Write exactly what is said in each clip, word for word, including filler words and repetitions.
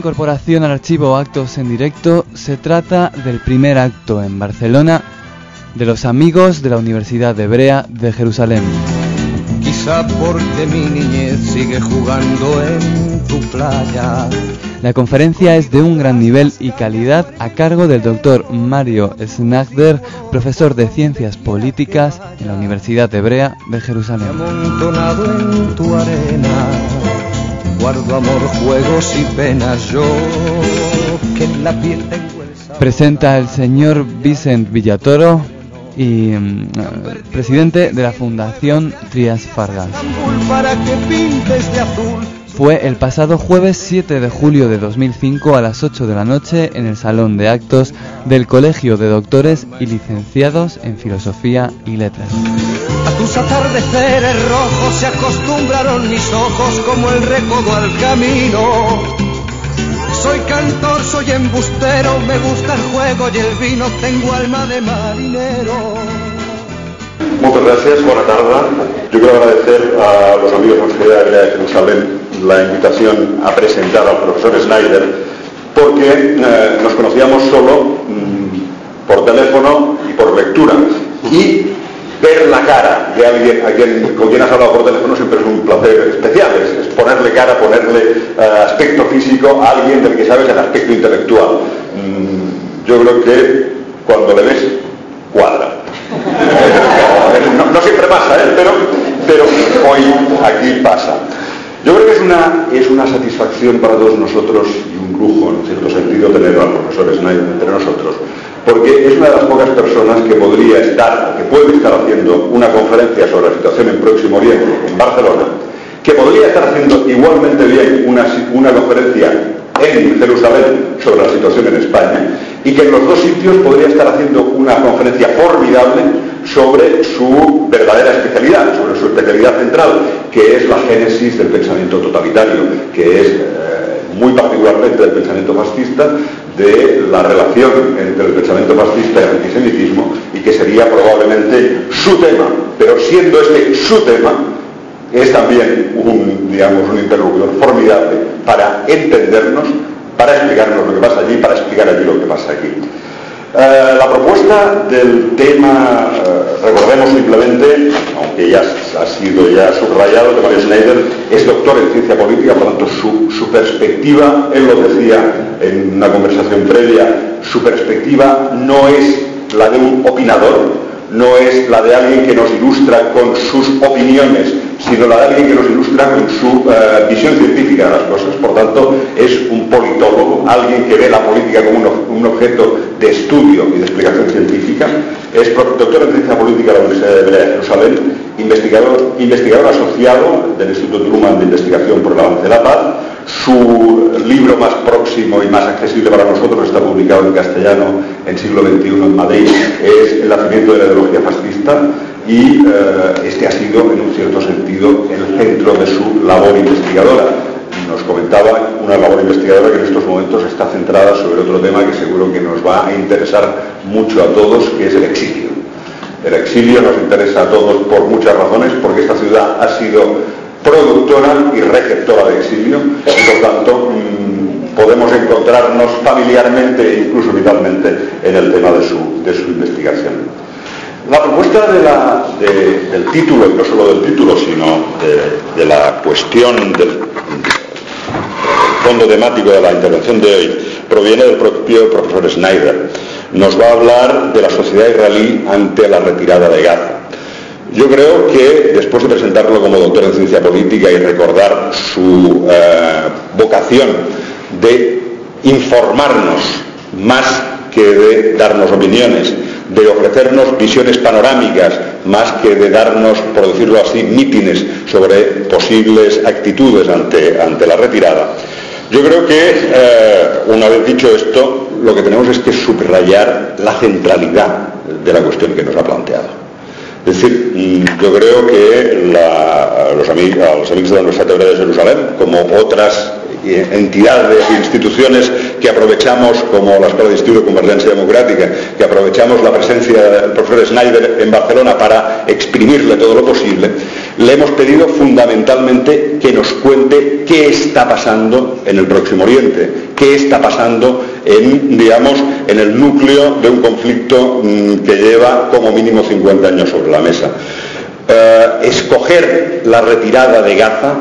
incorporación al archivo Actos en Directo, se trata del primer acto en Barcelona de los amigos de la Universidad Hebrea de Jerusalén. Quizá porque mi niñez sigue jugando en tu playa. La conferencia es de un gran nivel y calidad a cargo del doctor Mario Snagder, profesor de Ciencias Políticas en la Universidad Hebrea de Jerusalén. Amontonado en tu arena, guardo amor, juegos y penas, yo que en la piel tengo el sabor. Presenta el señor Vicent Villatoro, y um, presidente de la Fundación Trias Fargas. Para que pintes de azul. Fue el pasado jueves siete de julio de dos mil cinco a las ocho de la noche en el Salón de Actos del Colegio de Doctores y Licenciados en Filosofía y Letras. A tus atardeceres rojos se acostumbraron mis ojos como el recodo al camino. Soy cantor, soy embustero, me gusta el juego y el vino, tengo alma de marinero. Muchas gracias, buena tarde. Yo quiero agradecer a los amigos de la Universidad Hebrea de Jerusalén la invitación a presentar al profesor Snagder, porque eh, nos conocíamos solo mmm, por teléfono y por lectura. Y ver la cara de alguien a quien, con quien has hablado por teléfono siempre es un placer especial, es, es ponerle cara, ponerle uh, aspecto físico a alguien del que sabes el aspecto intelectual. Mm, yo creo que cuando le ves, cuadra. no, no siempre pasa, ¿eh? pero, pero hoy aquí pasa. Yo creo que es una, es una satisfacción para todos nosotros y un lujo, en cierto sentido, tener al profesor Snagder entre nosotros, porque es una de las pocas personas que podría estar, que puede estar haciendo una conferencia sobre la situación en Próximo Oriente, en Barcelona, que podría estar haciendo igualmente bien una, una conferencia en Jerusalén sobre la situación en España, y que en los dos sitios podría estar haciendo una conferencia formidable sobre su verdadera especialidad, sobre su especialidad central, que es la génesis del pensamiento totalitario, que es eh, muy particularmente del pensamiento fascista, de la relación entre el pensamiento fascista y el antisemitismo, y que sería probablemente su tema, pero siendo este su tema, es también un, digamos, un interlocutor formidable para entendernos, para explicarnos lo que pasa allí, para explicar allí lo que pasa aquí. Uh, la propuesta del tema, uh, recordemos simplemente, aunque ya ha sido ya subrayado, que Mario Snagder es doctor en ciencia política, por lo tanto su, su perspectiva, él lo decía en una conversación previa, su perspectiva no es la de un opinador, no es la de alguien que nos ilustra con sus opiniones, sino la de alguien que nos ilustra con su uh, visión científica de las cosas. Por tanto, es un politólogo, alguien que ve la política como un, un objeto de estudio y de explicación científica. Es doctor en ciencia política de la Universidad Hebrea de Jerusalén, investigador, investigador asociado del Instituto Truman de Investigación por el Avance de la Paz. Su libro más próximo y más accesible para nosotros está publicado en castellano en siglo veintiuno en Madrid, es El nacimiento de la ideología fascista, y eh, este ha sido en un cierto sentido el centro de su labor investigadora. Nos comentaba una labor investigadora que en estos momentos está centrada sobre otro tema que seguro que nos va a interesar mucho a todos, que es el exilio. El exilio nos interesa a todos por muchas razones, porque esta ciudad ha sido productora y receptora de exilio, y por tanto mmm, podemos encontrarnos familiarmente e incluso vitalmente en el tema de su, de su investigación. La propuesta de la, de, del título, y no solo del título, sino de, de la cuestión del fondo temático de la intervención de hoy, proviene del propio profesor Snagder. Nos va a hablar de la sociedad israelí ante la retirada de Gaza. Yo creo que después de presentarlo como doctor en ciencia política y recordar su eh, vocación de informarnos más que de darnos opiniones, de ofrecernos visiones panorámicas más que de darnos, por decirlo así, mítines sobre posibles actitudes ante, ante la retirada, yo creo que eh, una vez dicho esto, lo que tenemos es que subrayar la centralidad de la cuestión que nos ha planteado. Es decir, yo creo que la, los, amigos, los amigos de la Universidad Hebrea de Jerusalén, como otras entidades e instituciones que aprovechamos, como la Escuela de Instituto de Convergencia Democrática, que aprovechamos la presencia del profesor Schneider en Barcelona para exprimirle todo lo posible, le hemos pedido fundamentalmente que nos cuente qué está pasando en el Próximo Oriente, qué está pasando en, digamos, en el núcleo de un conflicto mmm, que lleva como mínimo cincuenta años sobre la mesa. Eh, escoger la retirada de Gaza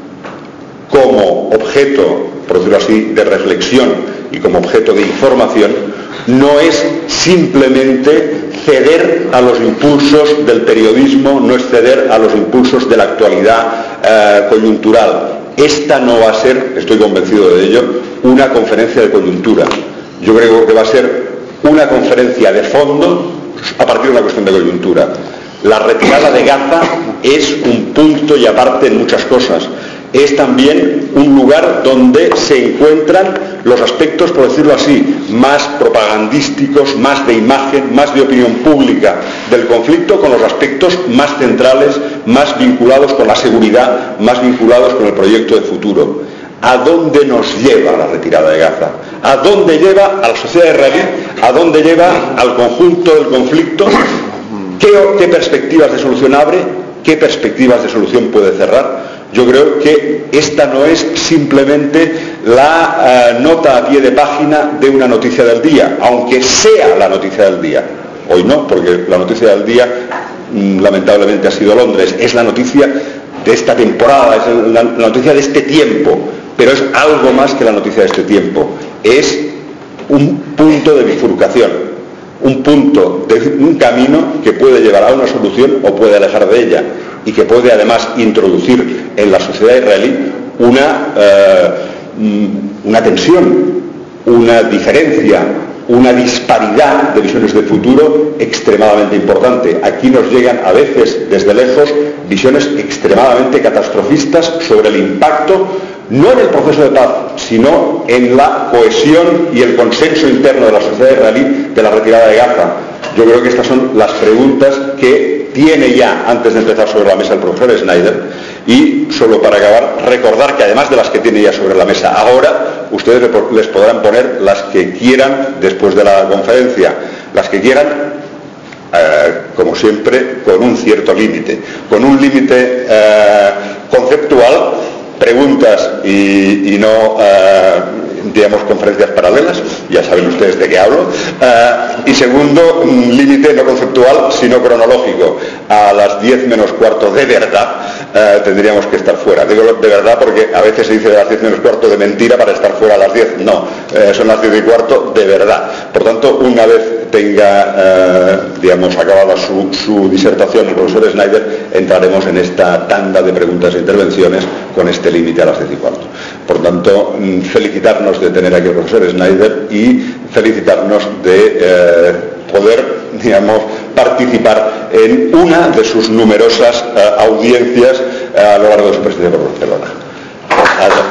como objeto, por decirlo así, de reflexión y como objeto de información, no es simplemente ceder a los impulsos del periodismo, no es ceder a los impulsos de la actualidad eh, coyuntural. Esta no va a ser, estoy convencido de ello, una conferencia de coyuntura. Yo creo que va a ser una conferencia de fondo a partir de una cuestión de coyuntura. La retirada de Gaza es un punto y aparte en muchas cosas. Es también un lugar donde se encuentran los aspectos, por decirlo así, más propagandísticos, más de imagen, más de opinión pública del conflicto, con los aspectos más centrales, más vinculados con la seguridad, más vinculados con el proyecto de futuro. ¿A dónde nos lleva la retirada de Gaza? ¿A dónde lleva a la sociedad israelí? ¿A dónde lleva al conjunto del conflicto? ¿Qué, qué perspectivas de solución abre? ¿Qué perspectivas de solución puede cerrar? Yo creo que esta no es simplemente la uh, nota a pie de página de una noticia del día, aunque sea la noticia del día. Hoy no, porque la noticia del día mm, lamentablemente ha sido Londres. Es la noticia de esta temporada, es la, la noticia de este tiempo, pero es algo más que la noticia de este tiempo. Es un punto de bifurcación, un punto de un camino que puede llevar a una solución o puede alejar de ella, y que puede además introducir en la sociedad israelí una, eh, una tensión, una diferencia, una disparidad de visiones de futuro extremadamente importante. Aquí nos llegan a veces desde lejos visiones extremadamente catastrofistas sobre el impacto, no en el proceso de paz, sino en la cohesión y el consenso interno de la sociedad israelí de la retirada de Gaza. Yo creo que estas son las preguntas que tiene ya, antes de empezar, sobre la mesa el profesor Schneider, y solo para acabar, recordar que además de las que tiene ya sobre la mesa ahora, ustedes les podrán poner las que quieran después de la conferencia, las que quieran, eh, como siempre, con un cierto límite, con un límite eh, conceptual, preguntas y, y no... Eh, digamos, conferencias paralelas, ya saben ustedes de qué hablo, uh, y segundo, un límite no conceptual, sino cronológico. A las diez menos cuarto de verdad uh, tendríamos que estar fuera. Digo de verdad porque a veces se dice de las diez menos cuarto de mentira para estar fuera a las diez. No, uh, son las diez y cuarto de verdad. Por tanto, una vez tenga, uh, digamos, acabada su, su disertación el profesor Schneider, entraremos en esta tanda de preguntas e intervenciones con este límite a las diez y cuarto. Por tanto, felicitarnos de tener aquí al profesor Schneider y felicitarnos de eh, poder, digamos, participar en una de sus numerosas eh, audiencias eh, a lo largo de su presidencia por Barcelona. Gracias.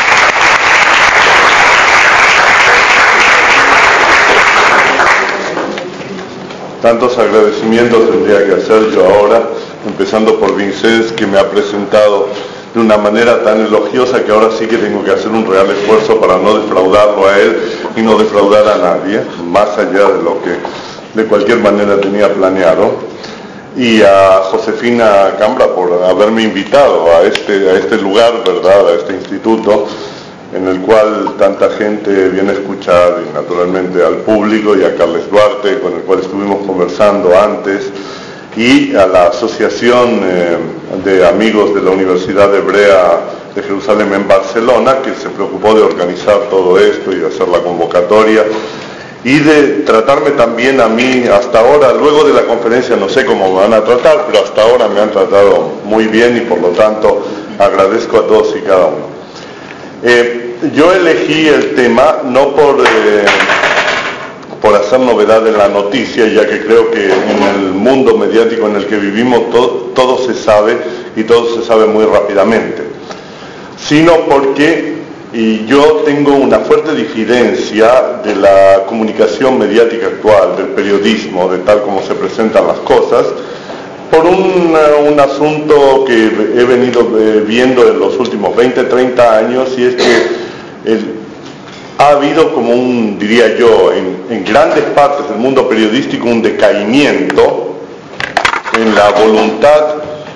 Tantos agradecimientos tendría que hacer yo ahora, empezando por Vincenz, que me ha presentado de una manera tan elogiosa que ahora sí que tengo que hacer un real esfuerzo para no defraudarlo a él y no defraudar a nadie, más allá de lo que de cualquier manera tenía planeado. Y a Josefina Cambra por haberme invitado a este, a este lugar, ¿verdad?, a este instituto, en el cual tanta gente viene a escuchar, y naturalmente al público, y a Carles Duarte, con el cual estuvimos conversando antes, y a la Asociación eh, de Amigos de la Universidad Hebrea de Jerusalén en Barcelona, que se preocupó de organizar todo esto y de hacer la convocatoria, y de tratarme también a mí hasta ahora. Luego de la conferencia no sé cómo me van a tratar, pero hasta ahora me han tratado muy bien y por lo tanto agradezco a todos y cada uno. Eh, yo elegí el tema no por... Eh, por hacer novedad en la noticia, ya que creo que en el mundo mediático en el que vivimos todo, todo se sabe y todo se sabe muy rápidamente, sino porque y yo tengo una fuerte diferencia de la comunicación mediática actual, del periodismo, de tal como se presentan las cosas, por un, un asunto que he venido viendo en los últimos veinte, treinta años, y es que el, ha habido como un, diría yo, en, en grandes partes del mundo periodístico un decaimiento en la voluntad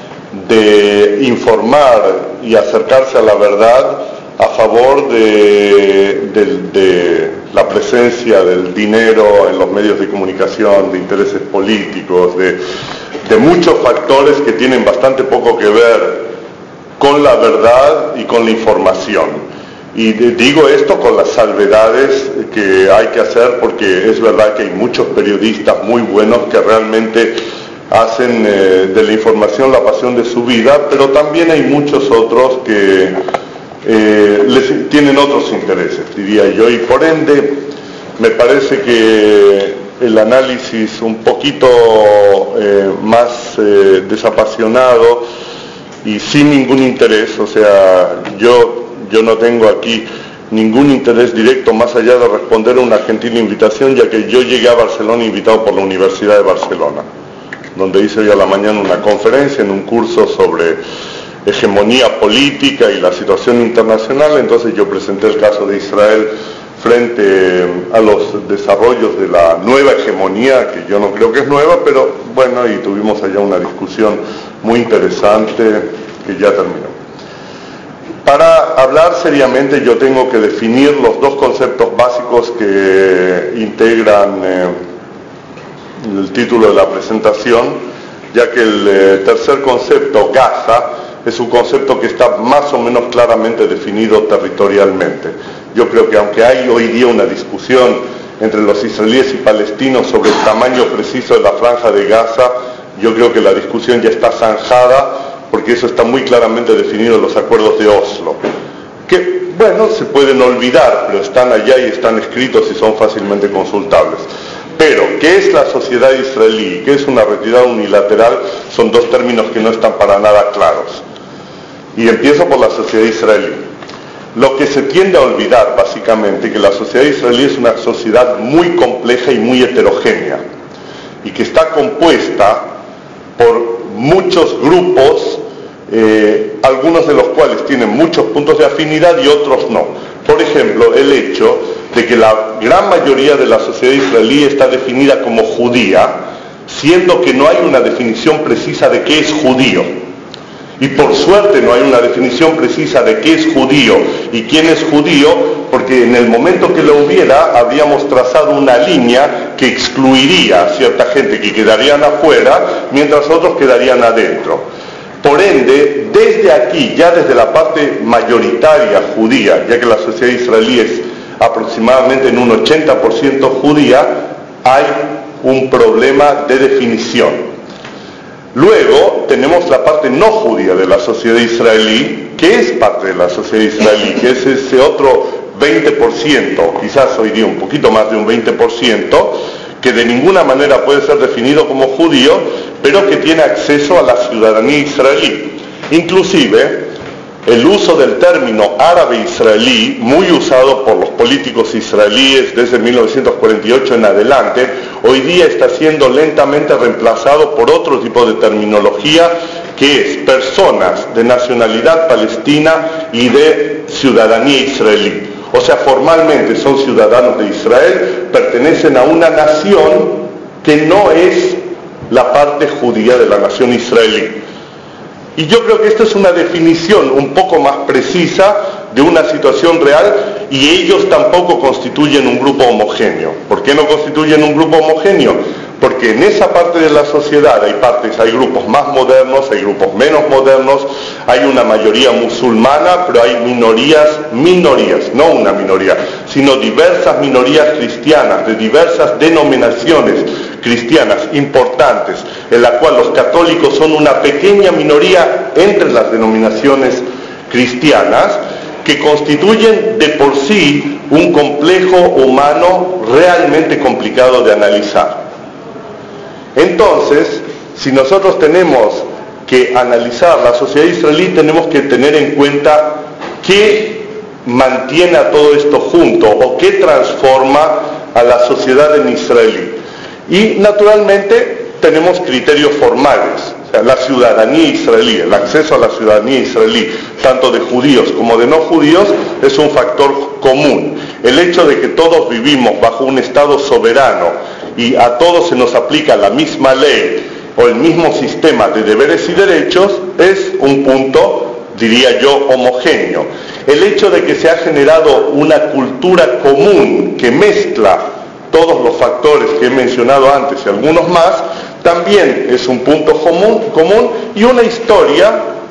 de informar y acercarse a la verdad a favor de, de, de la presencia del dinero en los medios de comunicación, de intereses políticos, de, de muchos factores que tienen bastante poco que ver con la verdad y con la información. Y de, digo esto con las salvedades que hay que hacer, porque es verdad que hay muchos periodistas muy buenos que realmente hacen eh, de la información la pasión de su vida, pero también hay muchos otros que eh, les, tienen otros intereses, diría yo, y por ende me parece que el análisis un poquito eh, más eh, desapasionado y sin ningún interés, o sea, yo, yo no tengo aquí ningún interés directo más allá de responder a una gentil invitación, ya que yo llegué a Barcelona invitado por la Universidad de Barcelona, donde hice hoy a la mañana una conferencia en un curso sobre hegemonía política y la situación internacional. Entonces yo presenté el caso de Israel frente a los desarrollos de la nueva hegemonía, que yo no creo que es nueva, pero bueno, y tuvimos allá una discusión muy interesante que ya terminó. Para hablar seriamente yo tengo que definir los dos conceptos básicos que integran eh, el título de la presentación, ya que el eh, tercer concepto, Gaza, es un concepto que está más o menos claramente definido territorialmente. Yo creo que aunque hay hoy día una discusión entre los israelíes y palestinos sobre el tamaño preciso de la franja de Gaza, yo creo que la discusión ya está zanjada, porque eso está muy claramente definido en los acuerdos de Oslo, que, bueno, se pueden olvidar, pero están allá y están escritos y son fácilmente consultables. Pero, ¿qué es la sociedad israelí? ¿Qué es una retirada unilateral? Son dos términos que no están para nada claros. Y empiezo por la sociedad israelí. Lo que se tiende a olvidar, básicamente, que la sociedad israelí es una sociedad muy compleja y muy heterogénea, y que está compuesta por muchos grupos, eh, algunos de los cuales tienen muchos puntos de afinidad y otros no. Por ejemplo, el hecho de que la gran mayoría de la sociedad israelí está definida como judía, siendo que no hay una definición precisa de qué es judío. Y por suerte no hay una definición precisa de qué es judío y quién es judío, porque en el momento que lo hubiera, habíamos trazado una línea que excluiría a cierta gente que quedarían afuera, mientras otros quedarían adentro. Por ende, desde aquí, ya desde la parte mayoritaria judía, ya que la sociedad israelí es aproximadamente en un ochenta por ciento judía, hay un problema de definición. Luego tenemos la parte no judía de la sociedad israelí, que es parte de la sociedad israelí, que es ese otro veinte por ciento, quizás hoy día un poquito más de un veinte por ciento, que de ninguna manera puede ser definido como judío, pero que tiene acceso a la ciudadanía israelí. Inclusive, el uso del término árabe-israelí, muy usado por los políticos israelíes desde mil novecientos cuarenta y ocho en adelante, hoy día está siendo lentamente reemplazado por otro tipo de terminología, que es personas de nacionalidad palestina y de ciudadanía israelí. O sea, formalmente son ciudadanos de Israel, pertenecen a una nación que no es la parte judía de la nación israelí. Y yo creo que esta es una definición un poco más precisa de una situación real, y ellos tampoco constituyen un grupo homogéneo. ¿Por qué no constituyen un grupo homogéneo? Porque en esa parte de la sociedad hay partes, hay grupos más modernos, hay grupos menos modernos, hay una mayoría musulmana, pero hay minorías, minorías, no una minoría, sino diversas minorías cristianas, de diversas denominaciones cristianas importantes, en la cual los católicos son una pequeña minoría entre las denominaciones cristianas, que constituyen de por sí un complejo humano realmente complicado de analizar. Entonces, si nosotros tenemos que analizar la sociedad israelí, tenemos que tener en cuenta qué mantiene a todo esto junto o qué transforma a la sociedad en israelí. Y naturalmente tenemos criterios formales. O sea, la ciudadanía israelí, el acceso a la ciudadanía israelí, tanto de judíos como de no judíos, es un factor común. el hecho de que todos vivimos bajo un Estado soberano y a todos se nos aplica la misma ley o el mismo sistema de deberes y derechos, es un punto, diría yo, homogéneo. El hecho de que se ha generado una cultura común que mezcla todos los factores que he mencionado antes y algunos más, también es un punto común, común y una historia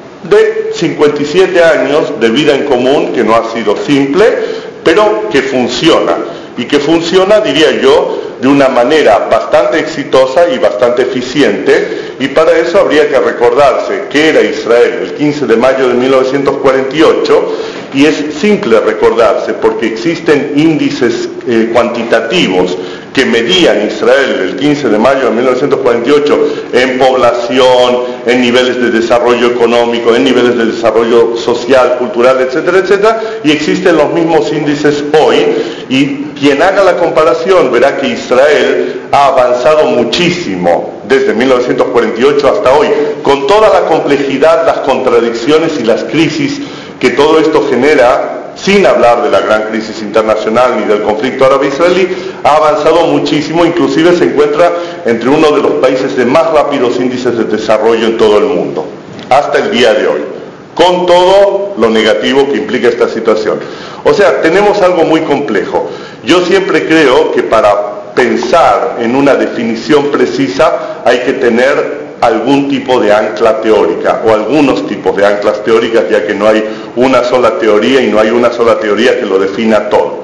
de cincuenta y siete años de vida en común que no ha sido simple, pero que funciona. Y que funciona, diría yo, de una manera bastante exitosa y bastante eficiente, y para eso habría que recordarse que era Israel el quince de mayo de mil novecientos cuarenta y ocho, y es simple recordarse porque existen índices eh, cuantitativos que medían Israel el quince de mayo de mil novecientos cuarenta y ocho en población, en niveles de desarrollo económico, en niveles de desarrollo social, cultural, etcétera, etcétera, y existen los mismos índices hoy, y quien haga la comparación verá que Israel ha avanzado muchísimo desde mil novecientos cuarenta y ocho hasta hoy, con toda la complejidad, las contradicciones y las crisis que todo esto genera, sin hablar de la gran crisis internacional ni del conflicto árabe-israelí, ha avanzado muchísimo, inclusive se encuentra entre uno de los países de más rápidos índices de desarrollo en todo el mundo, hasta el día de hoy, con todo lo negativo que implica esta situación. O sea, tenemos algo muy complejo. Yo siempre creo que para pensar en una definición precisa hay que tener algún tipo de ancla teórica o algunos tipos de anclas teóricas, ya que no hay una sola teoría y no hay una sola teoría que lo defina todo.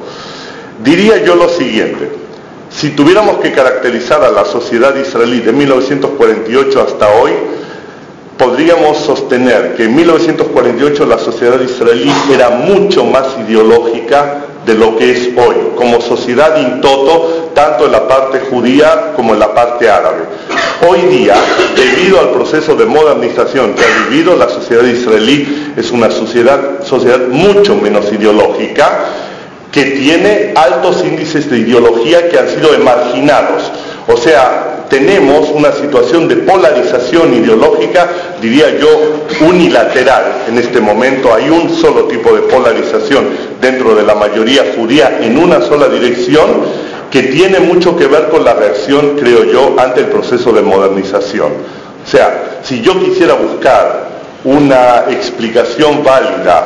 Diría yo lo siguiente: si tuviéramos que caracterizar a la sociedad israelí de mil novecientos cuarenta y ocho hasta hoy, podríamos sostener que en mil novecientos cuarenta y ocho la sociedad israelí era mucho más ideológica de lo que es hoy, como sociedad in toto, tanto en la parte judía como en la parte árabe. Hoy día, debido al proceso de modernización que ha vivido, la sociedad israelí es una sociedad, sociedad mucho menos ideológica, que tiene altos índices de ideología que han sido emarginados. O sea, tenemos una situación de polarización ideológica, diría yo, unilateral. En este momento hay un solo tipo de polarización dentro de la mayoría judía en una sola dirección, que tiene mucho que ver con la reacción, creo yo, ante el proceso de modernización. O sea, si yo quisiera buscar una explicación válida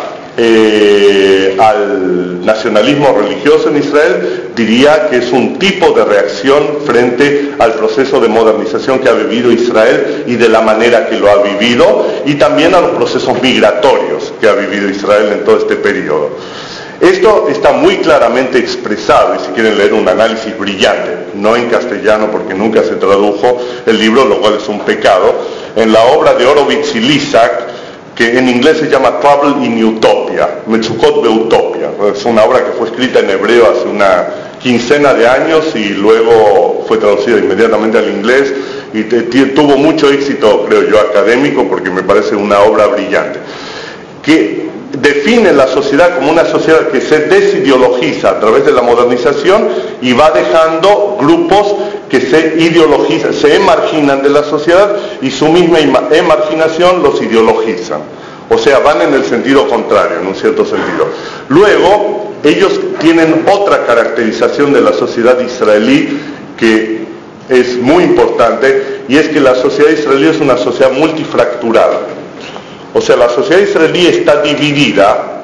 Eh, al nacionalismo religioso en Israel, diría que es un tipo de reacción frente al proceso de modernización que ha vivido Israel y de la manera que lo ha vivido, y también a los procesos migratorios que ha vivido Israel en todo este periodo. Esto está muy claramente expresado, y si quieren leer un análisis brillante, no en castellano porque nunca se tradujo el libro, lo cual es un pecado, en la obra de Horowitz y Lisak, que en inglés se llama Trouble in Utopia, Metsukot Beutopia. Es una obra que fue escrita en hebreo hace una quincena de años y luego fue traducida inmediatamente al inglés y te, te, tuvo mucho éxito, creo yo, académico, porque me parece una obra brillante, que define la sociedad como una sociedad que se desideologiza a través de la modernización y va dejando grupos que se ideologizan, se emarginan de la sociedad, y su misma emarginación los ideologizan. O sea, van en el sentido contrario, en un cierto sentido. Luego, ellos tienen otra caracterización de la sociedad israelí que es muy importante, y es que la sociedad israelí es una sociedad multifracturada. O sea, la sociedad israelí está dividida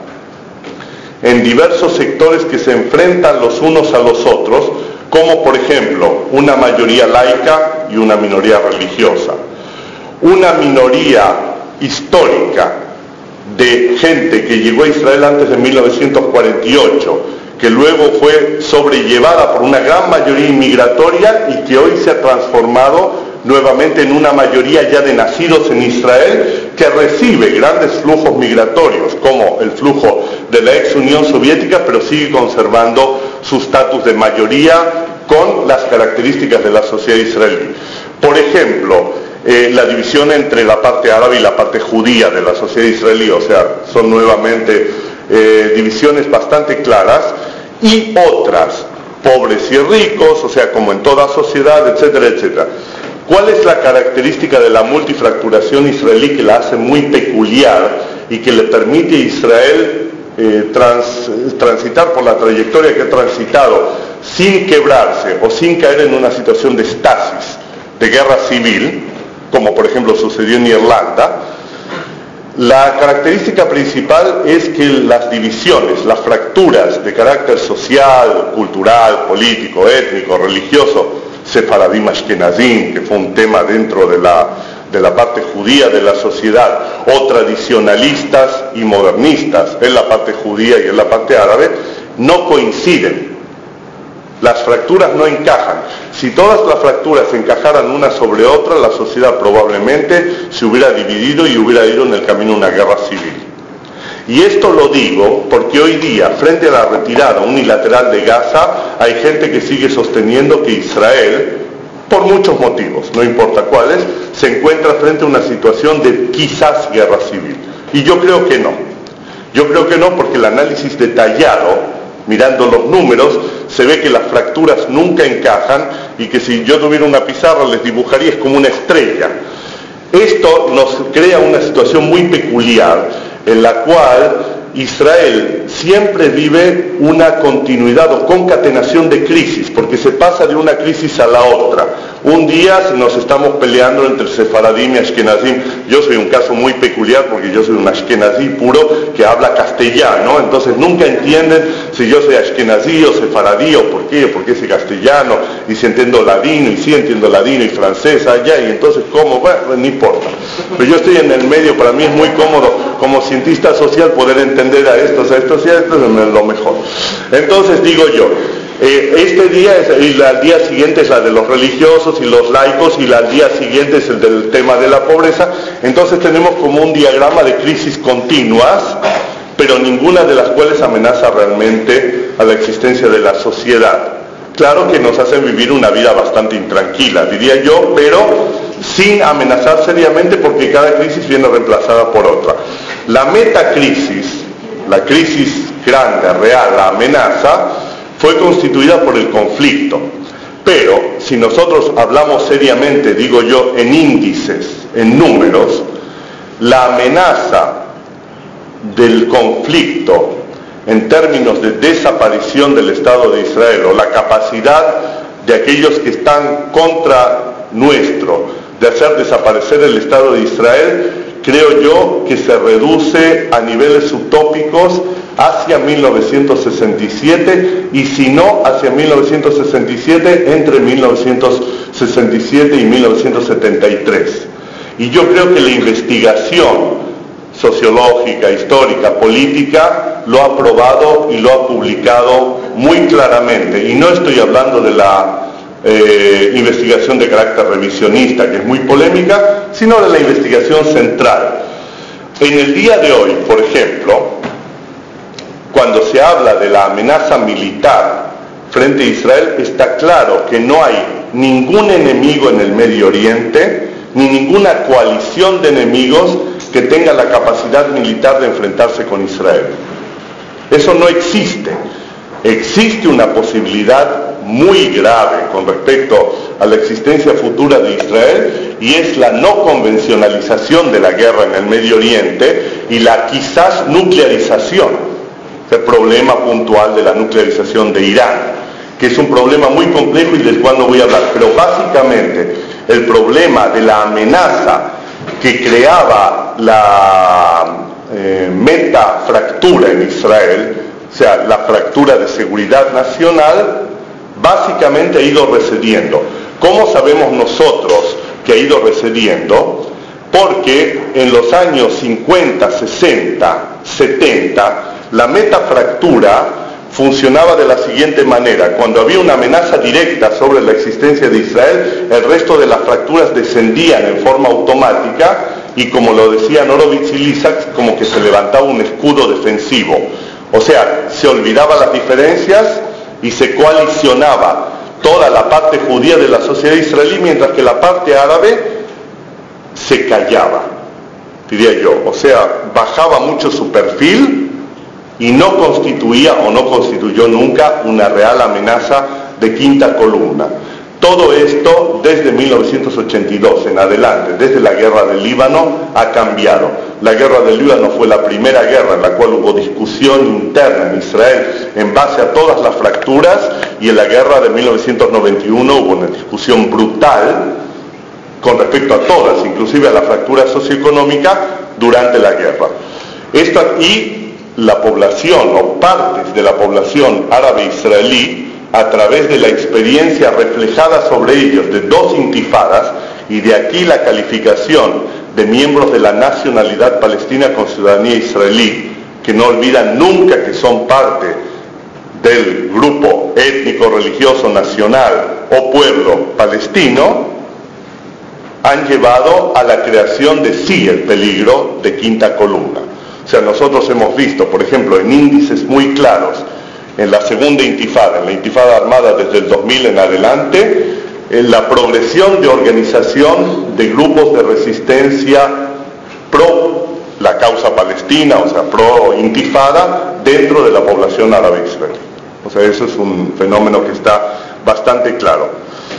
en diversos sectores que se enfrentan los unos a los otros, como por ejemplo una mayoría laica y una minoría religiosa, una minoría histórica de gente que llegó a Israel antes de mil novecientos cuarenta y ocho, que luego fue sobrellevada por una gran mayoría inmigratoria y que hoy se ha transformado nuevamente en una mayoría ya de nacidos en Israel, que recibe grandes flujos migratorios, como el flujo de la ex Unión Soviética, pero sigue conservando su estatus de mayoría con las características de la sociedad israelí. Por ejemplo, eh, la división entre la parte árabe y la parte judía de la sociedad israelí, o sea, son nuevamente eh, divisiones bastante claras, y otras, pobres y ricos, o sea, como en toda sociedad, etcétera, etcétera. ¿Cuál es la característica de la multifracturación israelí que la hace muy peculiar y que le permite a Israel eh, trans, transitar por la trayectoria que ha transitado sin quebrarse o sin caer en una situación de estasis, de guerra civil, como por ejemplo sucedió en Irlanda, la característica principal es que las divisiones, las fracturas de carácter social, cultural, político, étnico, religioso, sefaradim ashkenazim, que fue un tema dentro de la, de la parte judía de la sociedad, o tradicionalistas y modernistas en la parte judía y en la parte árabe, no coinciden. Las fracturas no encajan. Si todas las fracturas encajaran una sobre otra, la sociedad probablemente se hubiera dividido y hubiera ido en el camino de una guerra civil. Y esto lo digo porque hoy día, frente a la retirada unilateral de Gaza, hay gente que sigue sosteniendo que Israel, por muchos motivos, no importa cuáles, se encuentra frente a una situación de quizás guerra civil. Y yo creo que no. Yo creo que no porque el análisis detallado, mirando los números, se ve que las fracturas nunca encajan y que si yo tuviera una pizarra les dibujaría es como una estrella. Esto nos crea una situación muy peculiar en la cual Israel siempre vive una continuidad o concatenación de crisis, porque se pasa de una crisis a la otra. Un día nos estamos peleando entre sefaradim y ashkenazim. Yo soy un caso muy peculiar porque yo soy un ashkenazí puro que habla castellano, entonces nunca entienden si yo soy ashkenazí o sefaradí o por qué, o por qué soy castellano, y si entiendo ladino, y si entiendo ladino y francés allá, y entonces cómo, bueno, no importa. Pero yo estoy en el medio, para mí es muy cómodo como cientista social poder entender a estos, a estos y a estos, es lo mejor. Entonces digo yo, eh, este día es, y al día siguiente es la de los religiosos y los laicos, y al día siguiente es el del tema de la pobreza. Entonces tenemos como un diagrama de crisis continuas, pero ninguna de las cuales amenaza realmente a la existencia de la sociedad. Claro que nos hacen vivir una vida bastante intranquila, diría yo, pero sin amenazar seriamente porque cada crisis viene reemplazada por otra. La metacrisis, la crisis grande, real, la amenaza, fue constituida por el conflicto. Pero si nosotros hablamos seriamente, digo yo, en índices, en números, la amenaza del conflicto en términos de desaparición del Estado de Israel, o la capacidad de aquellos que están contra nuestro de hacer desaparecer el Estado de Israel, creo yo que se reduce a niveles utópicos hacia mil novecientos sesenta y siete, y si no hacia mil novecientos sesenta y siete, entre mil novecientos sesenta y siete y mil novecientos setenta y tres. Y yo creo que la investigación sociológica, histórica, política, lo ha probado y lo ha publicado muy claramente. Y no estoy hablando de la eh, investigación de carácter revisionista, que es muy polémica, sino de la investigación central. En el día de hoy, por ejemplo, cuando se habla de la amenaza militar frente a Israel, está claro que no hay ningún enemigo en el Medio Oriente, ni ninguna coalición de enemigos que tenga la capacidad militar de enfrentarse con Israel. Eso no existe. Existe una posibilidad muy grave con respecto a la existencia futura de Israel, y es la no convencionalización de la guerra en el Medio Oriente y la quizás nuclearización, el problema puntual de la nuclearización de Irán, que es un problema muy complejo y del cual no voy a hablar, pero básicamente el problema de la amenaza que creaba la eh, metafractura en Israel, o sea, la fractura de seguridad nacional, básicamente ha ido recediendo. ¿Cómo sabemos nosotros que ha ido recediendo? Porque en los años cincuenta, sesenta, setenta, la metafractura funcionaba de la siguiente manera: cuando había una amenaza directa sobre la existencia de Israel, el resto de las fracturas descendían en forma automática, y como lo decían Horowitz y Lysak, como que se levantaba un escudo defensivo. O sea, se olvidaban las diferencias y se coalicionaba toda la parte judía de la sociedad israelí, mientras que la parte árabe se callaba, diría yo. O sea, bajaba mucho su perfil y no constituía o no constituyó nunca una real amenaza de quinta columna. Todo esto desde mil novecientos ochenta y dos en adelante, desde la guerra del Líbano, ha cambiado. La guerra del Líbano fue la primera guerra en la cual hubo discusión interna en Israel en base a todas las fracturas, y en la guerra de mil novecientos noventa y uno hubo una discusión brutal con respecto a todas, inclusive a la fractura socioeconómica durante la guerra. Esto, y la población o partes de la población árabe israelí, a través de la experiencia reflejada sobre ellos de dos intifadas, y de aquí la calificación de miembros de la nacionalidad palestina con ciudadanía israelí, que no olvidan nunca que son parte del grupo étnico, religioso, nacional o pueblo palestino, han llevado a la creación de sí el peligro de quinta columna. O sea, nosotros hemos visto, por ejemplo, en índices muy claros, en la segunda intifada, en la intifada armada desde el dos mil en adelante, en la progresión de organización de grupos de resistencia pro la causa palestina, o sea, pro intifada, dentro de la población árabe israelí. O sea, eso es un fenómeno que está bastante claro.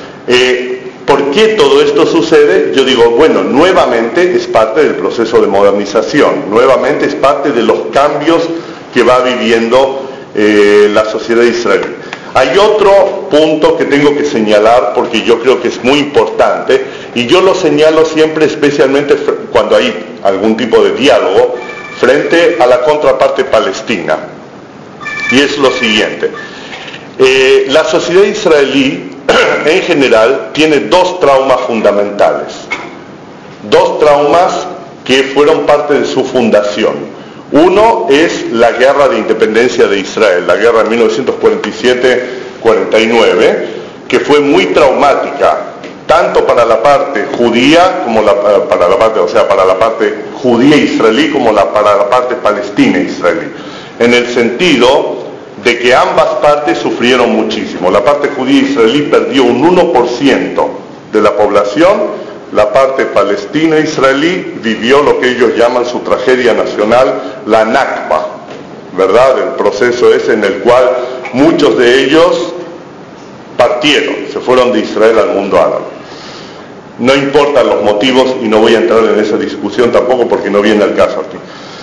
Eh, ¿Por qué todo esto sucede? Yo digo, bueno, nuevamente es parte del proceso de modernización, nuevamente es parte de los cambios que va viviendo Eh, la sociedad israelí. Hay otro punto que tengo que señalar porque yo creo que es muy importante, y yo lo señalo siempre, especialmente cuando hay algún tipo de diálogo frente a la contraparte palestina, y es lo siguiente. Eh, la sociedad israelí en general tiene dos traumas fundamentales, dos traumas que fueron parte de su fundación. Uno es la guerra de independencia de Israel, la guerra de mil novecientos cuarenta y siete cuarenta y nueve, que fue muy traumática, tanto para la parte judía como la, para la parte, o sea, para la parte judía israelí como la, para la parte palestina israelí, en el sentido de que ambas partes sufrieron muchísimo. La parte judía israelí perdió un uno por ciento de la población. La parte palestina-israelí vivió lo que ellos llaman su tragedia nacional, la Nakba, ¿verdad? El proceso ese en el cual muchos de ellos partieron, se fueron de Israel al mundo árabe. No importan los motivos, y no voy a entrar en esa discusión tampoco porque no viene al caso aquí.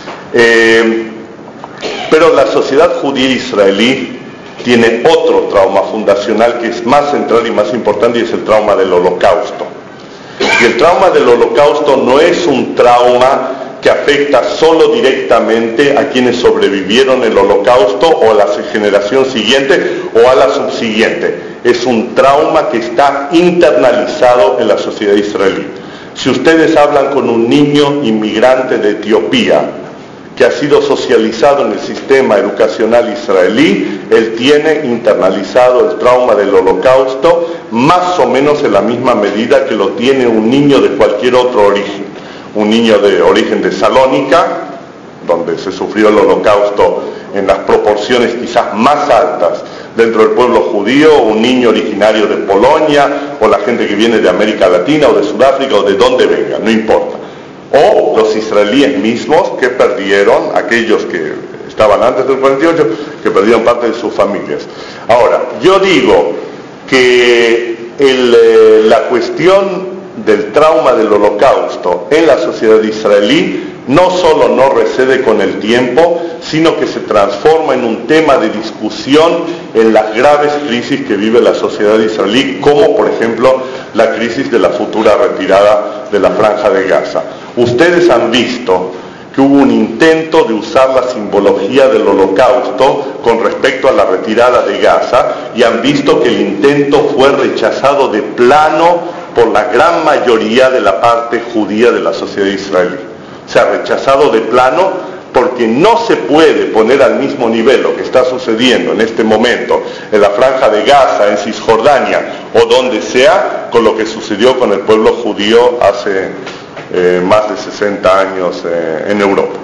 Eh, pero la sociedad judía israelí tiene otro trauma fundacional que es más central y más importante, y es el trauma del Holocausto. Y el trauma del Holocausto no es un trauma que afecta solo directamente a quienes sobrevivieron el Holocausto o a la generación siguiente o a la subsiguiente. Es un trauma que está internalizado en la sociedad israelí. Si ustedes hablan con un niño inmigrante de Etiopía que ha sido socializado en el sistema educacional israelí, él tiene internalizado el trauma del Holocausto más o menos en la misma medida que lo tiene un niño de cualquier otro origen. Un niño de origen de Salónica, donde se sufrió el Holocausto en las proporciones quizás más altas dentro del pueblo judío, un niño originario de Polonia, o la gente que viene de América Latina o de Sudáfrica o de donde venga, no importa. O los israelíes mismos que perdieron, aquellos que estaban antes del cuarenta y ocho, que perdieron parte de sus familias. Ahora, yo digo que el, eh, la cuestión del trauma del Holocausto en la sociedad israelí no solo no recede con el tiempo, sino que se transforma en un tema de discusión en las graves crisis que vive la sociedad israelí, como por ejemplo la crisis de la futura retirada de la Franja de Gaza. Ustedes han visto que hubo un intento de usar la simbología del Holocausto con respecto a la retirada de Gaza, y han visto que el intento fue rechazado de plano por la gran mayoría de la parte judía de la sociedad israelí. O sea, rechazado de plano, porque no se puede poner al mismo nivel lo que está sucediendo en este momento en la Franja de Gaza, en Cisjordania o donde sea, con lo que sucedió con el pueblo judío hace eh, más de sesenta años eh, en Europa.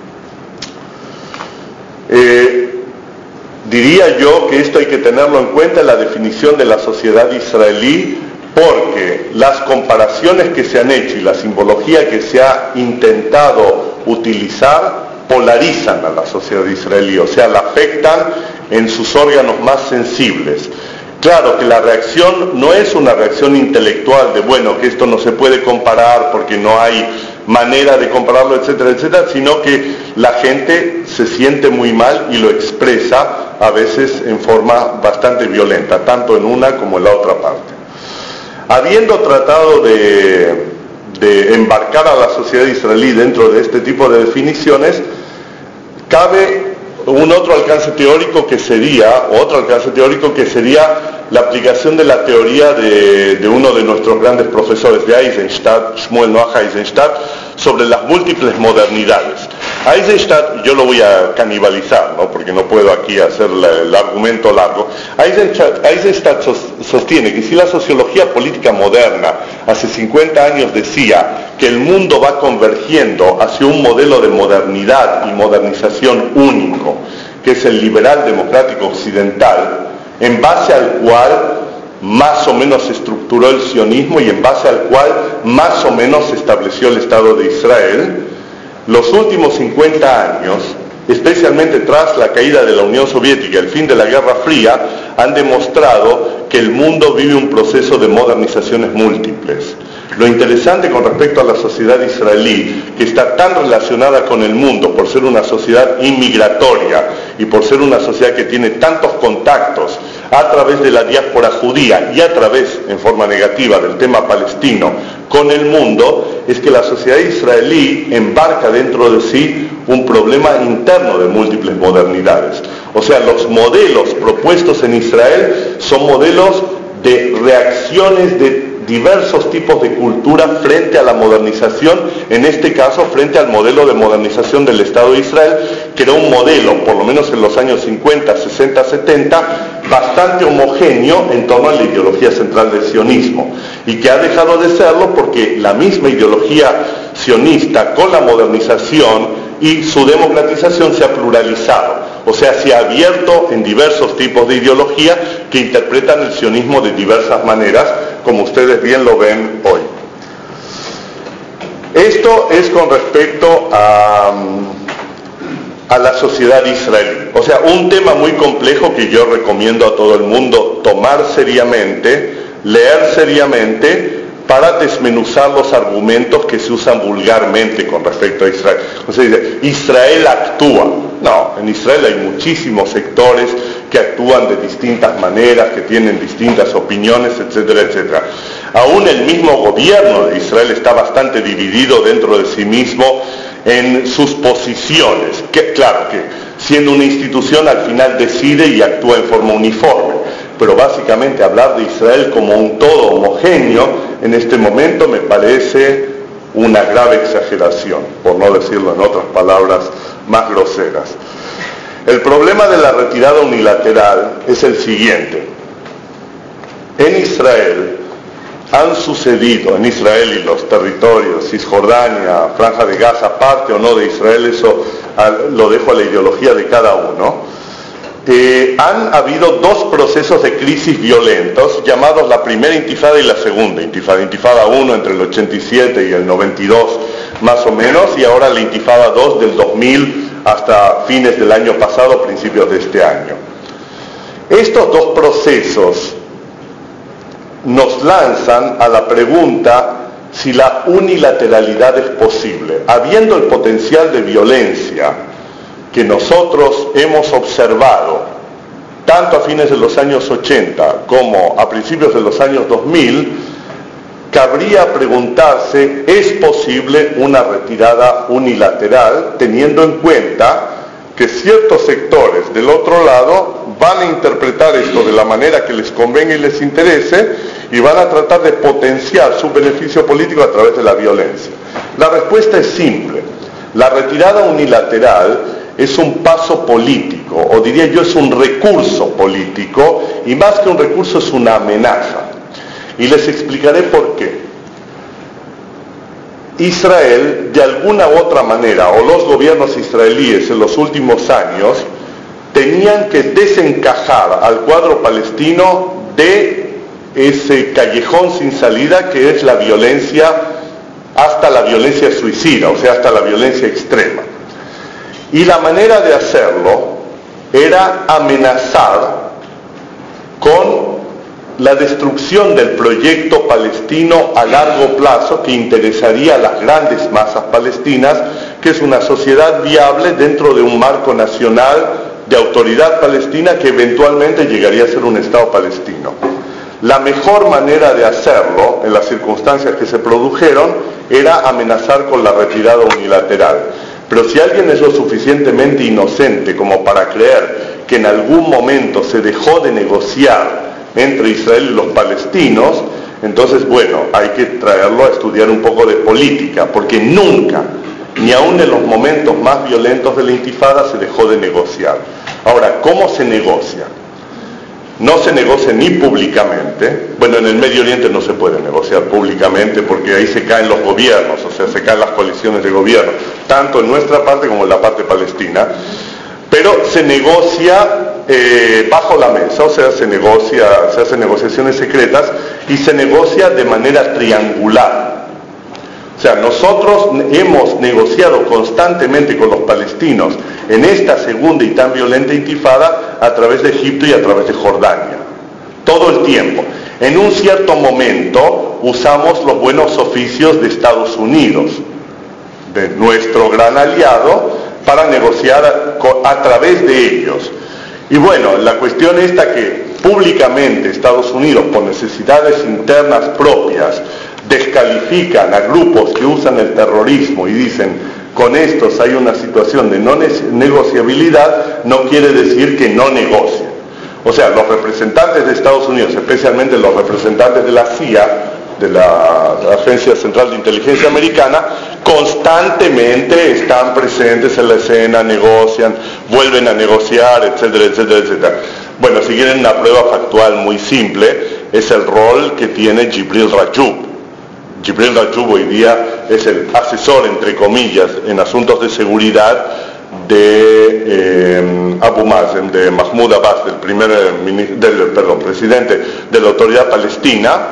Eh, diría yo que esto hay que tenerlo en cuenta en la definición de la sociedad israelí, porque las comparaciones que se han hecho y la simbología que se ha intentado utilizar polarizan a la sociedad israelí, o sea, la afectan en sus órganos más sensibles. Claro que la reacción no es una reacción intelectual de, bueno, que esto no se puede comparar porque no hay manera de compararlo, etcétera, etcétera, sino que la gente se siente muy mal y lo expresa a veces en forma bastante violenta, tanto en una como en la otra parte. Habiendo tratado de, de embarcar a la sociedad israelí dentro de este tipo de definiciones, cabe un otro alcance teórico que sería, otro alcance teórico que sería la aplicación de la teoría de, de uno de nuestros grandes profesores de Eisenstadt, Shmuel Noach Eisenstadt, sobre las múltiples modernidades. Eisenstadt, yo lo voy a canibalizar, ¿no? Porque no puedo aquí hacer la, el argumento largo. Eisenstadt, Eisenstadt sostiene que si la sociología política moderna hace cincuenta años decía que el mundo va convergiendo hacia un modelo de modernidad y modernización único, que es el liberal democrático occidental, en base al cual más o menos se estructuró el sionismo y en base al cual más o menos se estableció el Estado de Israel, los últimos cincuenta años, especialmente tras la caída de la Unión Soviética y el fin de la Guerra Fría, han demostrado que el mundo vive un proceso de modernizaciones múltiples. Lo interesante con respecto a la sociedad israelí, que está tan relacionada con el mundo por ser una sociedad inmigratoria y por ser una sociedad que tiene tantos contactos a través de la diáspora judía y a través, en forma negativa, del tema palestino con el mundo, es que la sociedad israelí embarca dentro de sí un problema interno de múltiples modernidades. O sea, los modelos propuestos en Israel son modelos de reacciones de diversos tipos de cultura frente a la modernización, en este caso frente al modelo de modernización del Estado de Israel, que era un modelo, por lo menos en los años cincuenta, sesenta, setenta, bastante homogéneo en torno a la ideología central del sionismo, y que ha dejado de serlo porque la misma ideología sionista con la modernización y su democratización se ha pluralizado, o sea, se ha abierto en diversos tipos de ideología que interpretan el sionismo de diversas maneras, como ustedes bien lo ven hoy. Esto es con respecto a, a la sociedad israelí. O sea, un tema muy complejo que yo recomiendo a todo el mundo tomar seriamente, leer seriamente, para desmenuzar los argumentos que se usan vulgarmente con respecto a Israel. O sea, dice, Israel actúa. No, en Israel hay muchísimos sectores que actúan de distintas maneras, que tienen distintas opiniones, etcétera, etcétera. Aún el mismo gobierno de Israel está bastante dividido dentro de sí mismo en sus posiciones. Que, claro que siendo una institución al final decide y actúa en forma uniforme. Pero básicamente hablar de Israel como un todo homogéneo en este momento me parece una grave exageración, por no decirlo en otras palabras más groseras. El problema de la retirada unilateral es el siguiente. En Israel han sucedido, en Israel y los territorios, Cisjordania, Franja de Gaza, parte o no de Israel, eso lo dejo a la ideología de cada uno. Eh, han habido dos procesos de crisis violentos llamados la primera intifada y la segunda intifada. Intifada uno entre el ochenta y siete y el noventa y dos más o menos, y ahora la intifada dos del dos mil hasta fines del año pasado, principios de este año. Estos dos procesos nos lanzan a la pregunta si la unilateralidad es posible. Habiendo el potencial de violencia que nosotros hemos observado tanto a fines de los años ochenta como a principios de los años dos mil, cabría preguntarse, ¿es posible una retirada unilateral teniendo en cuenta que ciertos sectores del otro lado van a interpretar esto de la manera que les convenga y les interese y van a tratar de potenciar su beneficio político a través de la violencia? La respuesta es simple. La retirada unilateral es un paso político, o diría yo es un recurso político, y más que un recurso es una amenaza. Y les explicaré por qué. Israel, de alguna u otra manera, o los gobiernos israelíes en los últimos años, tenían que desencajar al cuadro palestino de ese callejón sin salida que es la violencia, hasta la violencia suicida, o sea, hasta la violencia extrema. Y la manera de hacerlo era amenazar con la destrucción del proyecto palestino a largo plazo que interesaría a las grandes masas palestinas, que es una sociedad viable dentro de un marco nacional de autoridad palestina que eventualmente llegaría a ser un Estado palestino. La mejor manera de hacerlo, en las circunstancias que se produjeron, era amenazar con la retirada unilateral. Pero si alguien es lo suficientemente inocente como para creer que en algún momento se dejó de negociar entre Israel y los palestinos, entonces, bueno, hay que traerlo a estudiar un poco de política, porque nunca, ni aun en los momentos más violentos de la intifada, se dejó de negociar. Ahora, ¿cómo se negocia? No se negocia ni públicamente. Bueno, en el Medio Oriente no se puede negociar públicamente porque ahí se caen los gobiernos, o sea, se caen las coaliciones de gobierno, tanto en nuestra parte como en la parte palestina. Pero se negocia eh, bajo la mesa, o sea, se negocia, se hacen negociaciones secretas y se negocia de manera triangular. O sea, nosotros hemos negociado constantemente con los palestinos en esta segunda y tan violenta intifada a través de Egipto y a través de Jordania. Todo el tiempo. En un cierto momento usamos los buenos oficios de Estados Unidos, de nuestro gran aliado, para negociar a, a través de ellos. Y bueno, la cuestión esta que públicamente Estados Unidos, por necesidades internas propias, descalifican a grupos que usan el terrorismo y dicen, con estos hay una situación de no negociabilidad, no quiere decir que no negocien. O sea, los representantes de Estados Unidos, especialmente los representantes de la C I A, de la Agencia Central de Inteligencia Americana, constantemente están presentes en la escena, negocian, vuelven a negociar, etcétera, etcétera, etcétera. Bueno, si quieren una prueba factual muy simple, es el rol que tiene Jibril Rajoub. Jibril Rajoub hoy día es el asesor, entre comillas, en asuntos de seguridad de eh, Abu Mazen, de Mahmoud Abbas, del primer del, perdón, presidente de la Autoridad Palestina,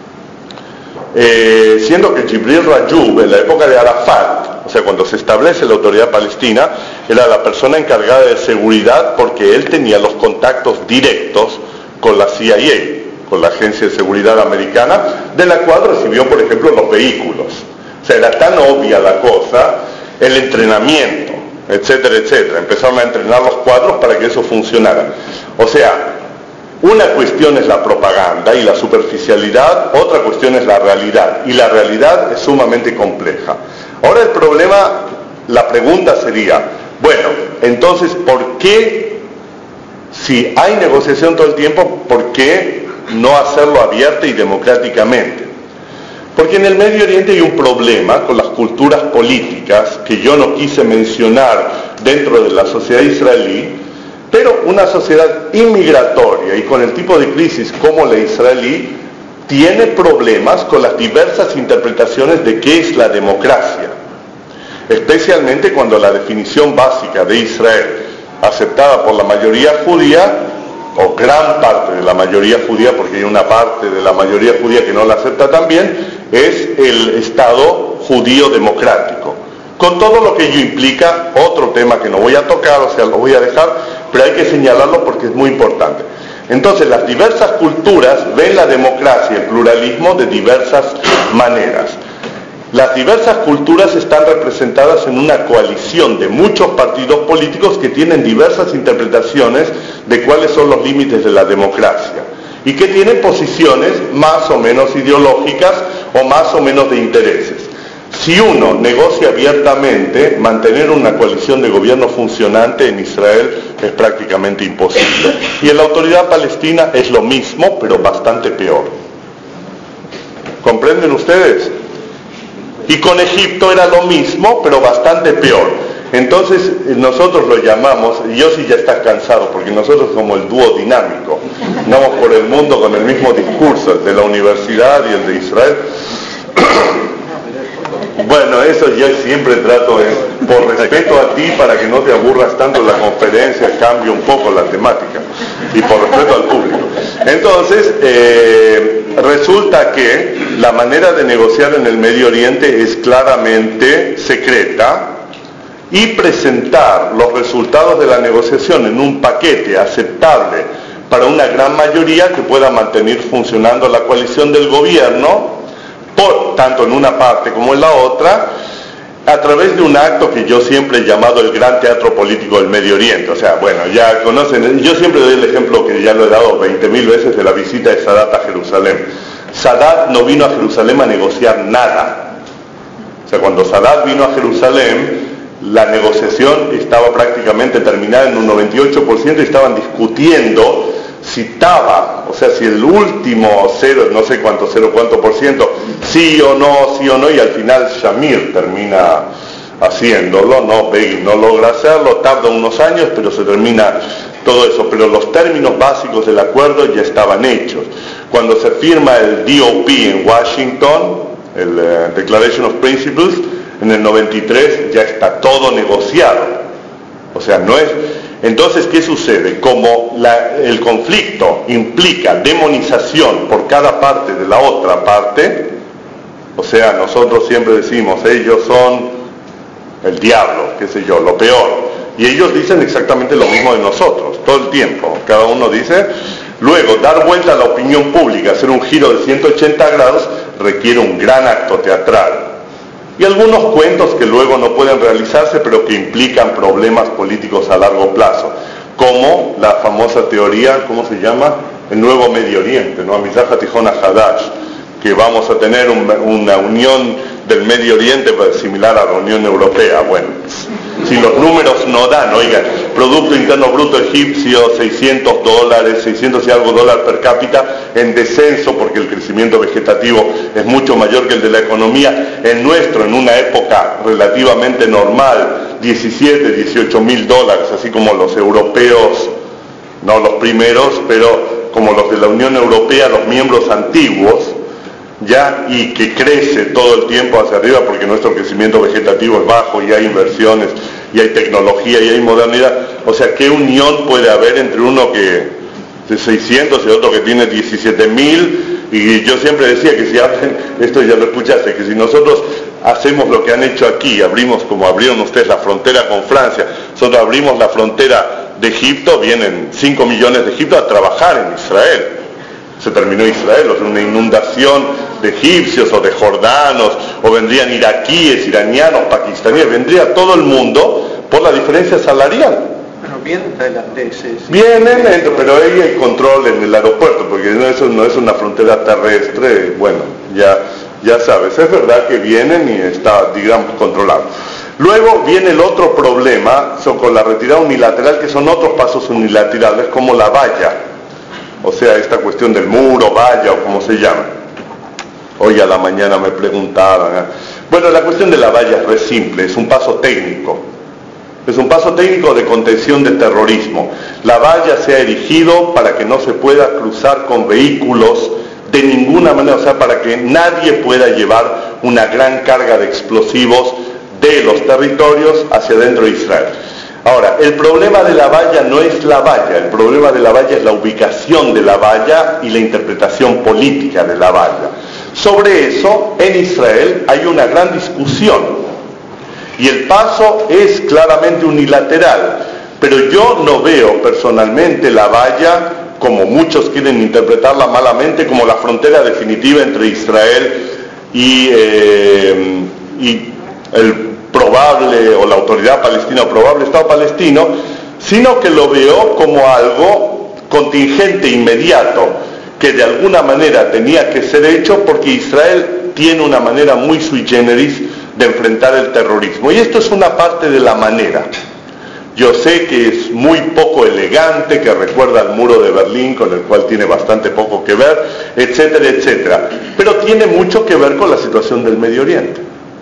eh, siendo que Jibril Rajoub en la época de Arafat, o sea, cuando se establece la Autoridad Palestina, era la persona encargada de seguridad porque él tenía los contactos directos con la C I A, con la Agencia de Seguridad Americana, de la cual recibió, por ejemplo, los vehículos. O sea, era tan obvia la cosa, el entrenamiento, etcétera, etcétera. Empezaron a entrenar los cuadros para que eso funcionara. O sea, una cuestión es la propaganda y la superficialidad, otra cuestión es la realidad. Y la realidad es sumamente compleja. Ahora el problema, la pregunta sería, bueno, entonces, ¿por qué, si hay negociación todo el tiempo, por qué no hacerlo abierta y democráticamente? Porque en el Medio Oriente hay un problema con las culturas políticas que yo no quise mencionar dentro de la sociedad israelí, pero una sociedad inmigratoria y con el tipo de crisis como la israelí tiene problemas con las diversas interpretaciones de qué es la democracia, especialmente cuando la definición básica de Israel, aceptada por la mayoría judía, o gran parte de la mayoría judía, porque hay una parte de la mayoría judía que no la acepta también, es el Estado judío democrático. Con todo lo que ello implica, otro tema que no voy a tocar, o sea, lo voy a dejar, pero hay que señalarlo porque es muy importante. Entonces, las diversas culturas ven la democracia, el pluralismo, de diversas maneras. Las diversas culturas están representadas en una coalición de muchos partidos políticos que tienen diversas interpretaciones de cuáles son los límites de la democracia y que tienen posiciones más o menos ideológicas o más o menos de intereses. Si uno negocia abiertamente, mantener una coalición de gobierno funcionante en Israel es prácticamente imposible. Y en la Autoridad Palestina es lo mismo, pero bastante peor. ¿Comprenden ustedes? Y con Egipto era lo mismo, pero bastante peor. Entonces nosotros lo llamamos, y yo sí ya está cansado, porque nosotros somos el dúo dinámico, andamos por el mundo con el mismo discurso, el de la universidad y el de Israel. Bueno, eso yo siempre trato, de, por respeto a ti, para que no te aburras tanto en la conferencia, cambio un poco la temática, y por respeto al público. Entonces, eh, resulta que la manera de negociar en el Medio Oriente es claramente secreta, y presentar los resultados de la negociación en un paquete aceptable para una gran mayoría que pueda mantener funcionando la coalición del gobierno, por, tanto en una parte como en la otra, a través de un acto que yo siempre he llamado el gran teatro político del Medio Oriente. O sea, bueno, ya conocen, yo siempre doy el ejemplo que ya lo he dado veinte mil veces de la visita de Sadat a Jerusalén. Sadat no vino a Jerusalén a negociar nada. O sea, cuando Sadat vino a Jerusalén, la negociación estaba prácticamente terminada en un noventa y ocho por ciento y estaban discutiendo si estaba, o sea, si el último cero, no sé cuánto, cero cuánto por ciento, sí o no, sí o no, y al final Shamir termina haciéndolo, no, Begin no logra hacerlo, tarda unos años, pero se termina todo eso, pero los términos básicos del acuerdo ya estaban hechos. Cuando se firma el D O P en Washington, el uh, Declaration of Principles, en el noventa y tres ya está todo negociado. O sea, no es... Entonces, ¿qué sucede? Como la, el conflicto implica demonización por cada parte de la otra parte, o sea, nosotros siempre decimos, ellos son el diablo, qué sé yo, lo peor, y ellos dicen exactamente lo mismo de nosotros, todo el tiempo, cada uno dice. Luego, dar vuelta a la opinión pública, hacer un giro de ciento ochenta grados, requiere un gran acto teatral. Y algunos cuentos que luego no pueden realizarse, pero que implican problemas políticos a largo plazo, como la famosa teoría, ¿cómo se llama? El nuevo Medio Oriente, ¿no? Mizraha Tijona Hadash, que vamos a tener un, una unión del Medio Oriente similar a la Unión Europea. Bueno, si los números no dan, oigan, Producto Interno Bruto egipcio, seiscientos dólares, seiscientos y algo dólares per cápita, en descenso, porque el crecimiento vegetativo es mucho mayor que el de la economía. El nuestro, en una época relativamente normal, diecisiete, dieciocho mil dólares, así como los europeos, no los primeros, pero como los de la Unión Europea, los miembros antiguos, ya, y que crece todo el tiempo hacia arriba porque nuestro crecimiento vegetativo es bajo y hay inversiones y hay tecnología y hay modernidad. O sea, ¿qué unión puede haber entre uno que de seiscientos y otro que tiene diecisiete mil? Y yo siempre decía que si abren, esto ya lo escuchaste, que si nosotros hacemos lo que han hecho aquí, abrimos como abrieron ustedes la frontera con Francia, nosotros abrimos la frontera de Egipto, vienen cinco millones de Egipto a trabajar en Israel. Se terminó Israel, o sea, una inundación de egipcios o de jordanos, o vendrían iraquíes, iranianos, pakistaníes, vendría todo el mundo por la diferencia salarial. Bueno, vienen tailandeses. Vienen, pero ahí hay control en el aeropuerto, porque no es, no es una frontera terrestre, bueno, ya, ya sabes, es verdad que vienen y está, digamos, controlado. Luego viene el otro problema, son con la retirada unilateral, que son otros pasos unilaterales, como la valla. O sea, esta cuestión del muro, valla o como se llama. Hoy a la mañana me preguntaban. ¿eh? Bueno, la cuestión de la valla es re simple, es un paso técnico. Es un paso técnico de contención de terrorismo. La valla se ha erigido para que no se pueda cruzar con vehículos de ninguna manera, o sea, para que nadie pueda llevar una gran carga de explosivos de los territorios hacia dentro de Israel. Ahora, el problema de la valla no es la valla, el problema de la valla es la ubicación de la valla y la interpretación política de la valla. Sobre eso, en Israel hay una gran discusión y el paso es claramente unilateral, pero yo no veo personalmente la valla, como muchos quieren interpretarla malamente, como la frontera definitiva entre Israel y, eh, y el probable, o la autoridad palestina o probable Estado palestino, sino que lo veo como algo contingente, inmediato, que de alguna manera tenía que ser hecho porque Israel tiene una manera muy sui generis de enfrentar el terrorismo. Y esto es una parte de la manera. Yo sé que es muy poco elegante, que recuerda al muro de Berlín, con el cual tiene bastante poco que ver, etcétera, etcétera. Pero tiene mucho que ver con la situación del Medio Oriente.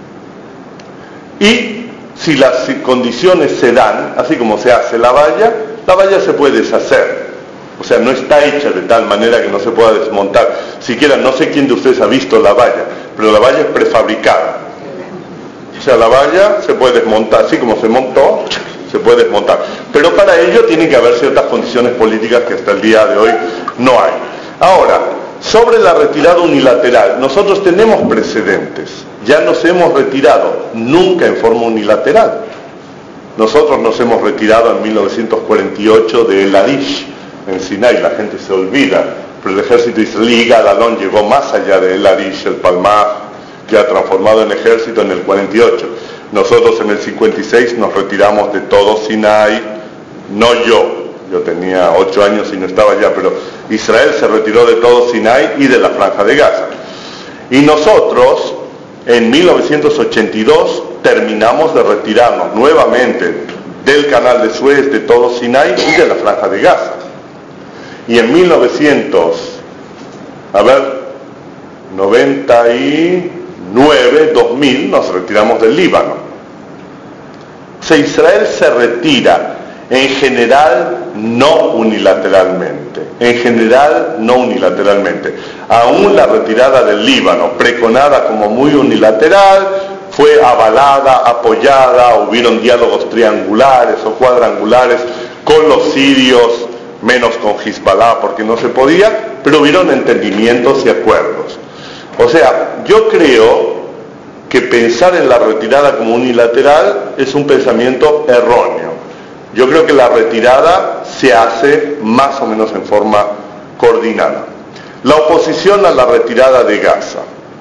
Y si las condiciones se dan, así como se hace la valla, la valla se puede deshacer. O sea, no está hecha de tal manera que no se pueda desmontar. Siquiera, no sé quién de ustedes ha visto la valla, pero la valla es prefabricada. O sea, la valla se puede desmontar, así como se montó, se puede desmontar. Pero para ello tienen que haber ciertas condiciones políticas que hasta el día de hoy no hay. Ahora, sobre la retirada unilateral, nosotros tenemos precedentes. Ya nos hemos retirado, nunca en forma unilateral. Nosotros nos hemos retirado en mil novecientos cuarenta y ocho de El Arish, en Sinai, la gente se olvida, pero el ejército israelí, Gadalón, llegó más allá de El Arish, el Palmaj, que ha transformado en ejército en el cuarenta y ocho. Nosotros en el cincuenta y seis nos retiramos de todo Sinai, no yo, yo tenía ocho años y no estaba allá, pero Israel se retiró de todo Sinai y de la Franja de Gaza. Y nosotros, en mil novecientos ochenta y dos, terminamos de retirarnos nuevamente del Canal de Suez, de todo Sinai y de la Franja de Gaza. Y en mil novecientos, a ver, noventa y nueve, dos mil, nos retiramos del Líbano. O sea, Israel se retira, en general no unilateralmente, en general no unilateralmente. Aún la retirada del Líbano, preconada como muy unilateral, fue avalada, apoyada, hubieron diálogos triangulares o cuadrangulares con los sirios, menos con Hezbollah porque no se podía, pero hubieron entendimientos y acuerdos. O sea, yo creo que pensar en la retirada como unilateral es un pensamiento erróneo. Yo creo que la retirada se hace más o menos en forma coordinada. La oposición a la retirada de Gaza.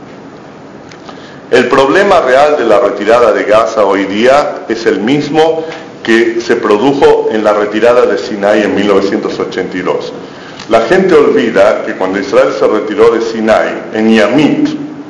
El problema real de la retirada de Gaza hoy día es el mismo que se produjo en la retirada de Sinai en mil novecientos ochenta y dos. La gente olvida que cuando Israel se retiró de Sinai, en Yamit,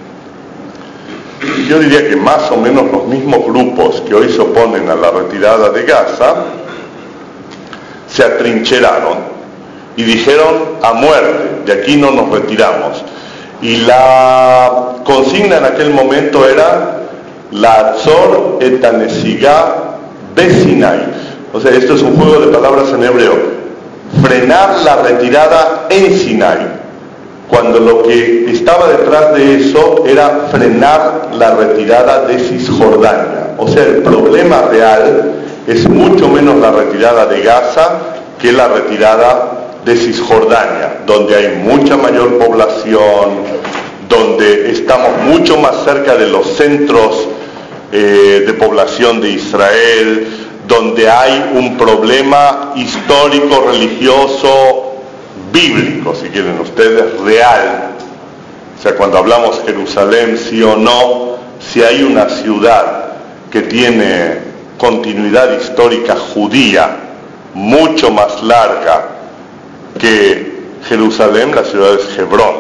yo diría que más o menos los mismos grupos que hoy se oponen a la retirada de Gaza, se atrincheraron y dijeron a muerte, de aquí no nos retiramos. Y la consigna en aquel momento era la Atzor et hanesigá beSinai. O sea, esto es un juego de palabras en hebreo. Frenar la retirada en Sinai. Cuando lo que estaba detrás de eso era frenar la retirada de Cisjordania. O sea, el problema real es mucho menos la retirada de Gaza que la retirada de Cisjordania, donde hay mucha mayor población, donde estamos mucho más cerca de los centros eh, de población de Israel, donde hay un problema histórico, religioso, bíblico, si quieren ustedes, real. O sea, cuando hablamos Jerusalén, sí o no, si hay una ciudad que tiene continuidad histórica judía mucho más larga que Jerusalén, la ciudad es Hebrón.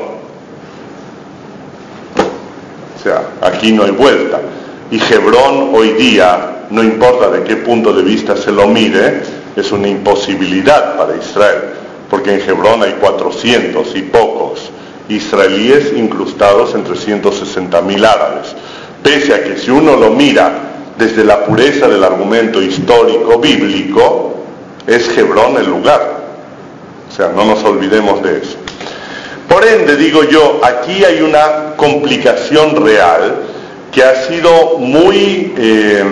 O sea, aquí no hay vuelta. Y Hebrón hoy día, no importa de qué punto de vista se lo mire, es una imposibilidad para Israel, porque en Hebrón hay cuatrocientos y pocos israelíes incrustados entre ciento sesenta mil árabes. Pese a que si uno lo mira desde la pureza del argumento histórico bíblico, es Hebrón el lugar. O sea, no nos olvidemos de eso. Por ende, digo yo, aquí hay una complicación real que ha sido muy, eh,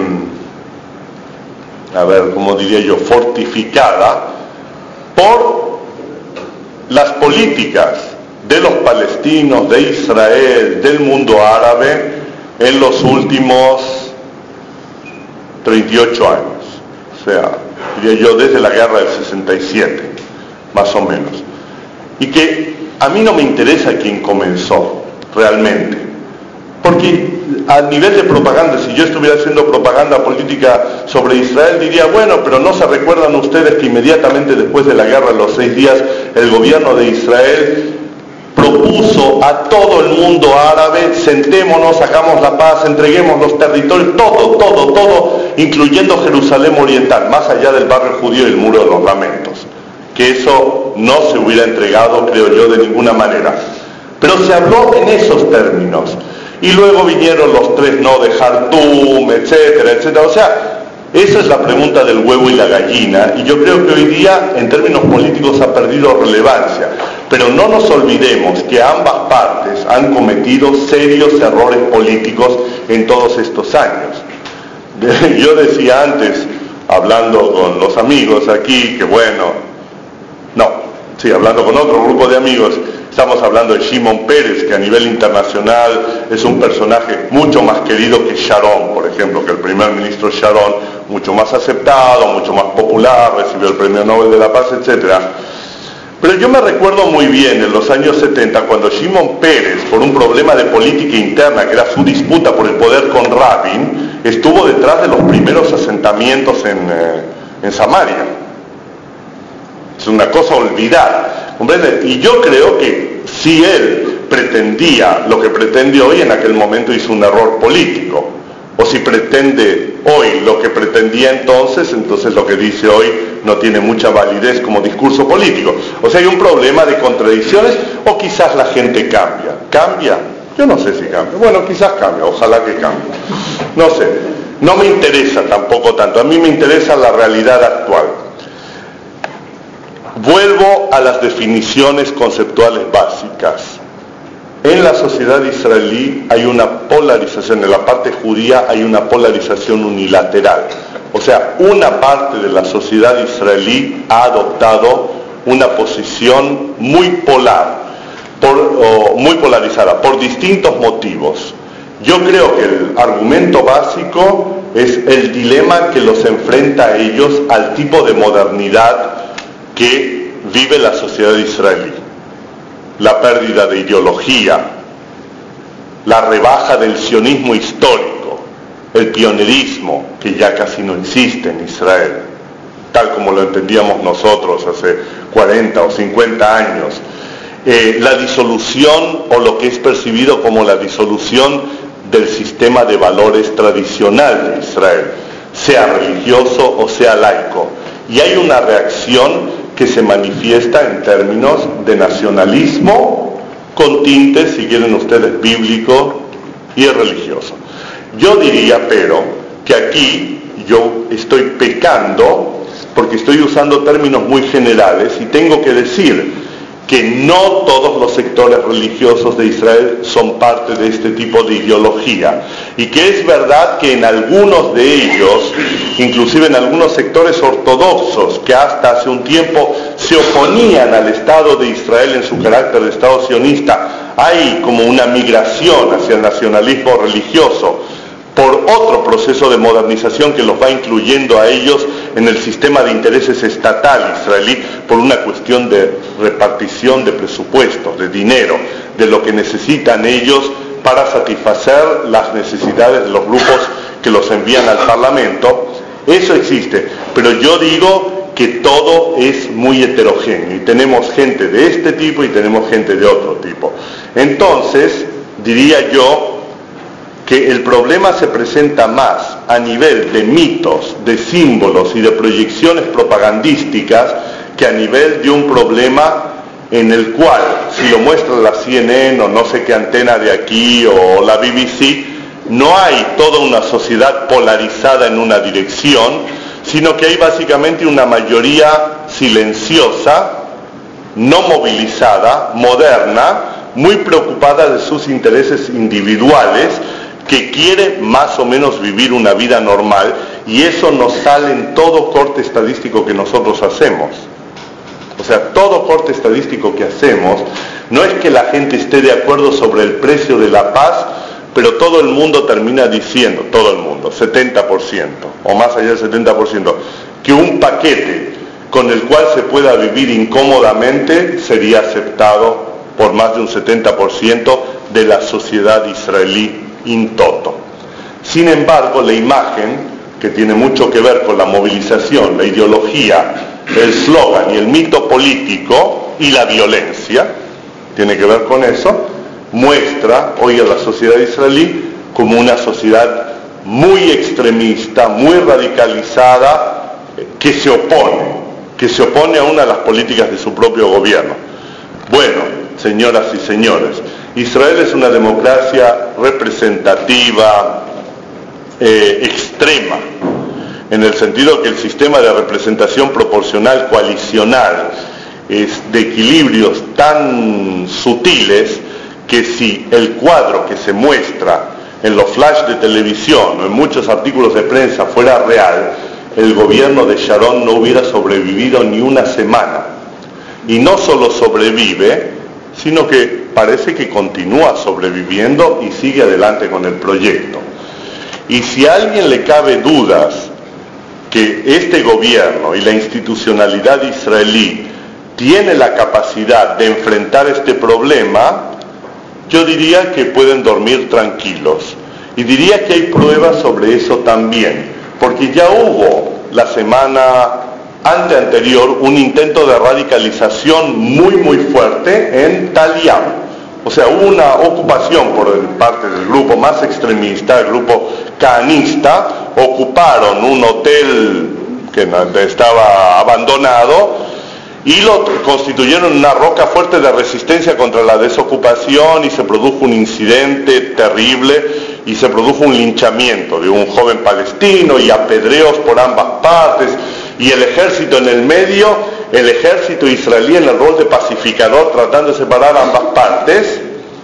a ver, ¿cómo diría yo?, fortificada por las políticas de los palestinos, de Israel, del mundo árabe en los últimos treinta y ocho años. O sea, diría yo, desde la guerra del sesenta y siete, más o menos. Y que a mí no me interesa quién comenzó realmente, porque a nivel de propaganda, si yo estuviera haciendo propaganda política sobre Israel, diría, bueno, pero ¿no se recuerdan ustedes que inmediatamente después de la guerra de los seis días, el gobierno de Israel propuso a todo el mundo árabe, sentémonos, hagamos la paz, entreguemos los territorios, todo, todo, todo, incluyendo Jerusalén Oriental, más allá del barrio judío y el Muro de los Lamentos? Que eso no se hubiera entregado, creo yo, de ninguna manera. Pero se habló en esos términos. Y luego vinieron los tres no de Jartum, etcétera, etcétera. O sea, esa es la pregunta del huevo y la gallina. Y yo creo que hoy día, en términos políticos, ha perdido relevancia. Pero no nos olvidemos que ambas partes han cometido serios errores políticos en todos estos años. Yo decía antes, hablando con los amigos aquí, que bueno, no, sí, hablando con otro grupo de amigos, estamos hablando de Shimon Peres, que a nivel internacional es un personaje mucho más querido que Sharon, por ejemplo, que el primer ministro Sharon, mucho más aceptado, mucho más popular, recibió el premio Nobel de la Paz, etcétera. Pero yo me recuerdo muy bien en los años setenta cuando Shimon Peres, por un problema de política interna que era su disputa por el poder con Rabin, estuvo detrás de los primeros asentamientos en, eh, en Samaria. Es una cosa olvidada, ¿comprende? Y yo creo que si él pretendía lo que pretende hoy, en aquel momento hizo un error político. O si pretende hoy lo que pretendía entonces, entonces lo que dice hoy no tiene mucha validez como discurso político. O sea, hay un problema de contradicciones, o quizás la gente cambia. ¿Cambia? Yo no sé si cambia. Bueno, quizás cambia, ojalá que cambie. No sé, no me interesa tampoco tanto. A mí me interesa la realidad actual. Vuelvo a las definiciones conceptuales básicas. En la sociedad israelí hay una polarización, en la parte judía hay una polarización unilateral. O sea, una parte de la sociedad israelí ha adoptado una posición muy polar, por, o muy polarizada, por distintos motivos. Yo creo que el argumento básico es el dilema que los enfrenta a ellos al tipo de modernidad que vive la sociedad israelí. La pérdida de ideología, la rebaja del sionismo histórico, el pionerismo, que ya casi no existe en Israel, tal como lo entendíamos nosotros hace cuarenta o cincuenta años, eh, la disolución, o lo que es percibido como la disolución del sistema de valores tradicional de Israel, sea religioso o sea laico. Y hay una reacción que se manifiesta en términos de nacionalismo con tintes, si quieren ustedes, bíblico y religioso. Yo diría, pero, que aquí yo estoy pecando porque estoy usando términos muy generales y tengo que decir que no todos los sectores religiosos de Israel son parte de este tipo de ideología, y que es verdad que en algunos de ellos, inclusive en algunos sectores ortodoxos que hasta hace un tiempo se oponían al Estado de Israel en su carácter de Estado sionista, hay como una migración hacia el nacionalismo religioso por otro proceso de modernización que los va incluyendo a ellos en el sistema de intereses estatal israelí, por una cuestión de repartición de presupuestos, de dinero, de lo que necesitan ellos para satisfacer las necesidades de los grupos que los envían al Parlamento. Eso existe, pero yo digo que todo es muy heterogéneo, y tenemos gente de este tipo y tenemos gente de otro tipo. Entonces, diría yo que el problema se presenta más a nivel de mitos, de símbolos y de proyecciones propagandísticas que a nivel de un problema en el cual, si lo muestra la C N N o no sé qué antena de aquí o la B B C, no hay toda una sociedad polarizada en una dirección, sino que hay básicamente una mayoría silenciosa, no movilizada, moderna, muy preocupada de sus intereses individuales, que quiere más o menos vivir una vida normal, y eso nos sale en todo corte estadístico que nosotros hacemos. O sea, todo corte estadístico que hacemos, no es que la gente esté de acuerdo sobre el precio de la paz, pero todo el mundo termina diciendo, todo el mundo, setenta por ciento, o más allá del setenta por ciento, que un paquete con el cual se pueda vivir incómodamente sería aceptado por más de un setenta por ciento de la sociedad israelí in toto. Sin embargo, la imagen, que tiene mucho que ver con la movilización, la ideología, el slogan y el mito político y la violencia, tiene que ver con eso, muestra hoy a la sociedad israelí como una sociedad muy extremista, muy radicalizada, que se opone, que se opone a una de las políticas de su propio gobierno. Bueno, señoras y señores, Israel es una democracia representativa, eh, extrema, en el sentido que el sistema de representación proporcional coalicional es de equilibrios tan sutiles que si el cuadro que se muestra en los flash de televisión o en muchos artículos de prensa fuera real, el gobierno de Sharon no hubiera sobrevivido ni una semana. Y no solo sobrevive, sino que parece que continúa sobreviviendo y sigue adelante con el proyecto. Y si a alguien le cabe dudas que este gobierno y la institucionalidad israelí tiene la capacidad de enfrentar este problema, yo diría que pueden dormir tranquilos. Y diría que hay pruebas sobre eso también, porque ya hubo la semana ante anterior un intento de radicalización muy muy fuerte en Tal Yam. O sea, hubo una ocupación por parte del grupo más extremista, el grupo canista, ocuparon un hotel que estaba abandonado y lo constituyeron una roca fuerte de resistencia contra la desocupación, y se produjo un incidente terrible y se produjo un linchamiento de un joven palestino y apedreos por ambas partes, y el ejército en el medio, el ejército israelí en el rol de pacificador tratando de separar ambas partes.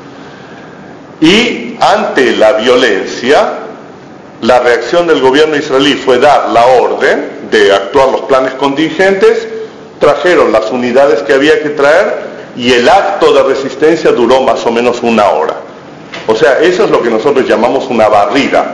Y ante la violencia, la reacción del gobierno israelí fue dar la orden de actuar los planes contingentes. Trajeron las unidades que había que traer y el acto de resistencia duró más o menos una hora. O sea, eso es lo que nosotros llamamos una barrida.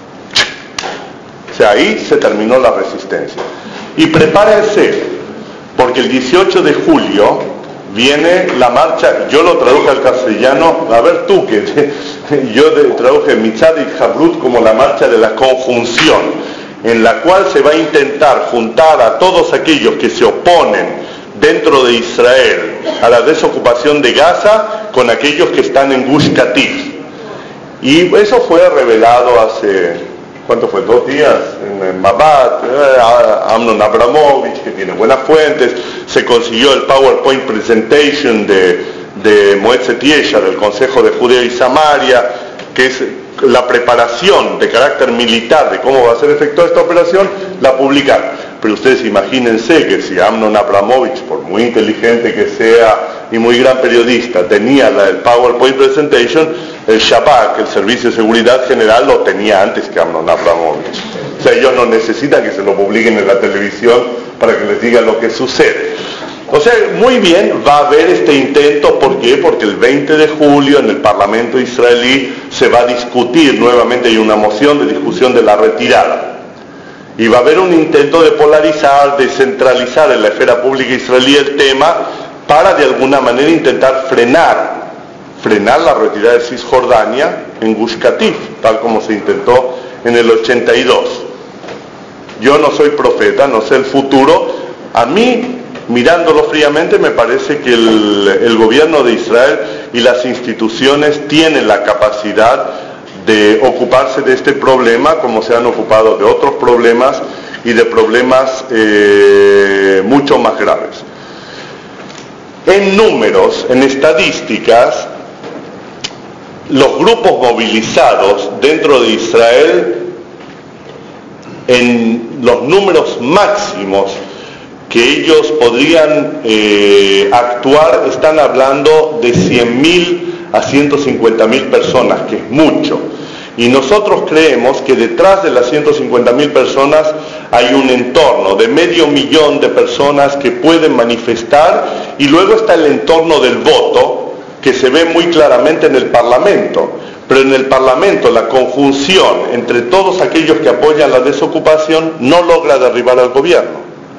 O sea, ahí se terminó la resistencia. Y prepárense, porque el dieciocho de julio viene la marcha, yo lo traduje al castellano, a ver tú, que yo traduje Mitzad y Habrut como la marcha de la conjunción, en la cual se va a intentar juntar a todos aquellos que se oponen dentro de Israel a la desocupación de Gaza con aquellos que están en Gush Katif. Y eso fue revelado hace, ¿cuánto fue? Dos días en Mabat, eh, Amnon Abramovich, que tiene buenas fuentes, se consiguió el PowerPoint Presentation de, de Moetzet Yesha, del Consejo de Judea y Samaria, que es la preparación de carácter militar de cómo va a ser efectuada esta operación, la publicaron. Pero ustedes imagínense que si Amnon Abramovich, por muy inteligente que sea y muy gran periodista, tenía la, el PowerPoint Presentation, el Shabak, el Servicio de Seguridad General, lo tenía antes que Amnon Abramovich. O sea, ellos no necesitan que se lo publiquen en la televisión para que les digan lo que sucede. O sea, muy bien, va a haber este intento. ¿Por qué? Porque el veinte de julio en el Parlamento israelí se va a discutir nuevamente, hay una moción de discusión de la retirada. Y va a haber un intento de polarizar, de centralizar en la esfera pública israelí el tema para de alguna manera intentar frenar, frenar la retirada de Cisjordania en Gush Katif, tal como se intentó en el ochenta y dos. Yo no soy profeta, no sé el futuro. A mí, mirándolo fríamente, me parece que el, el gobierno de Israel y las instituciones tienen la capacidad de ocuparse de este problema como se han ocupado de otros problemas y de problemas eh, mucho más graves. En números, en estadísticas, los grupos movilizados dentro de Israel, en los números máximos que ellos podrían eh, actuar, están hablando de cien mil a ciento cincuenta mil personas, que es mucho. Y nosotros creemos que detrás de las ciento cincuenta mil personas hay un entorno de medio millón de personas que pueden manifestar, y luego está el entorno del voto, que se ve muy claramente en el Parlamento. Pero en el Parlamento la conjunción entre todos aquellos que apoyan la desocupación no logra derribar al gobierno.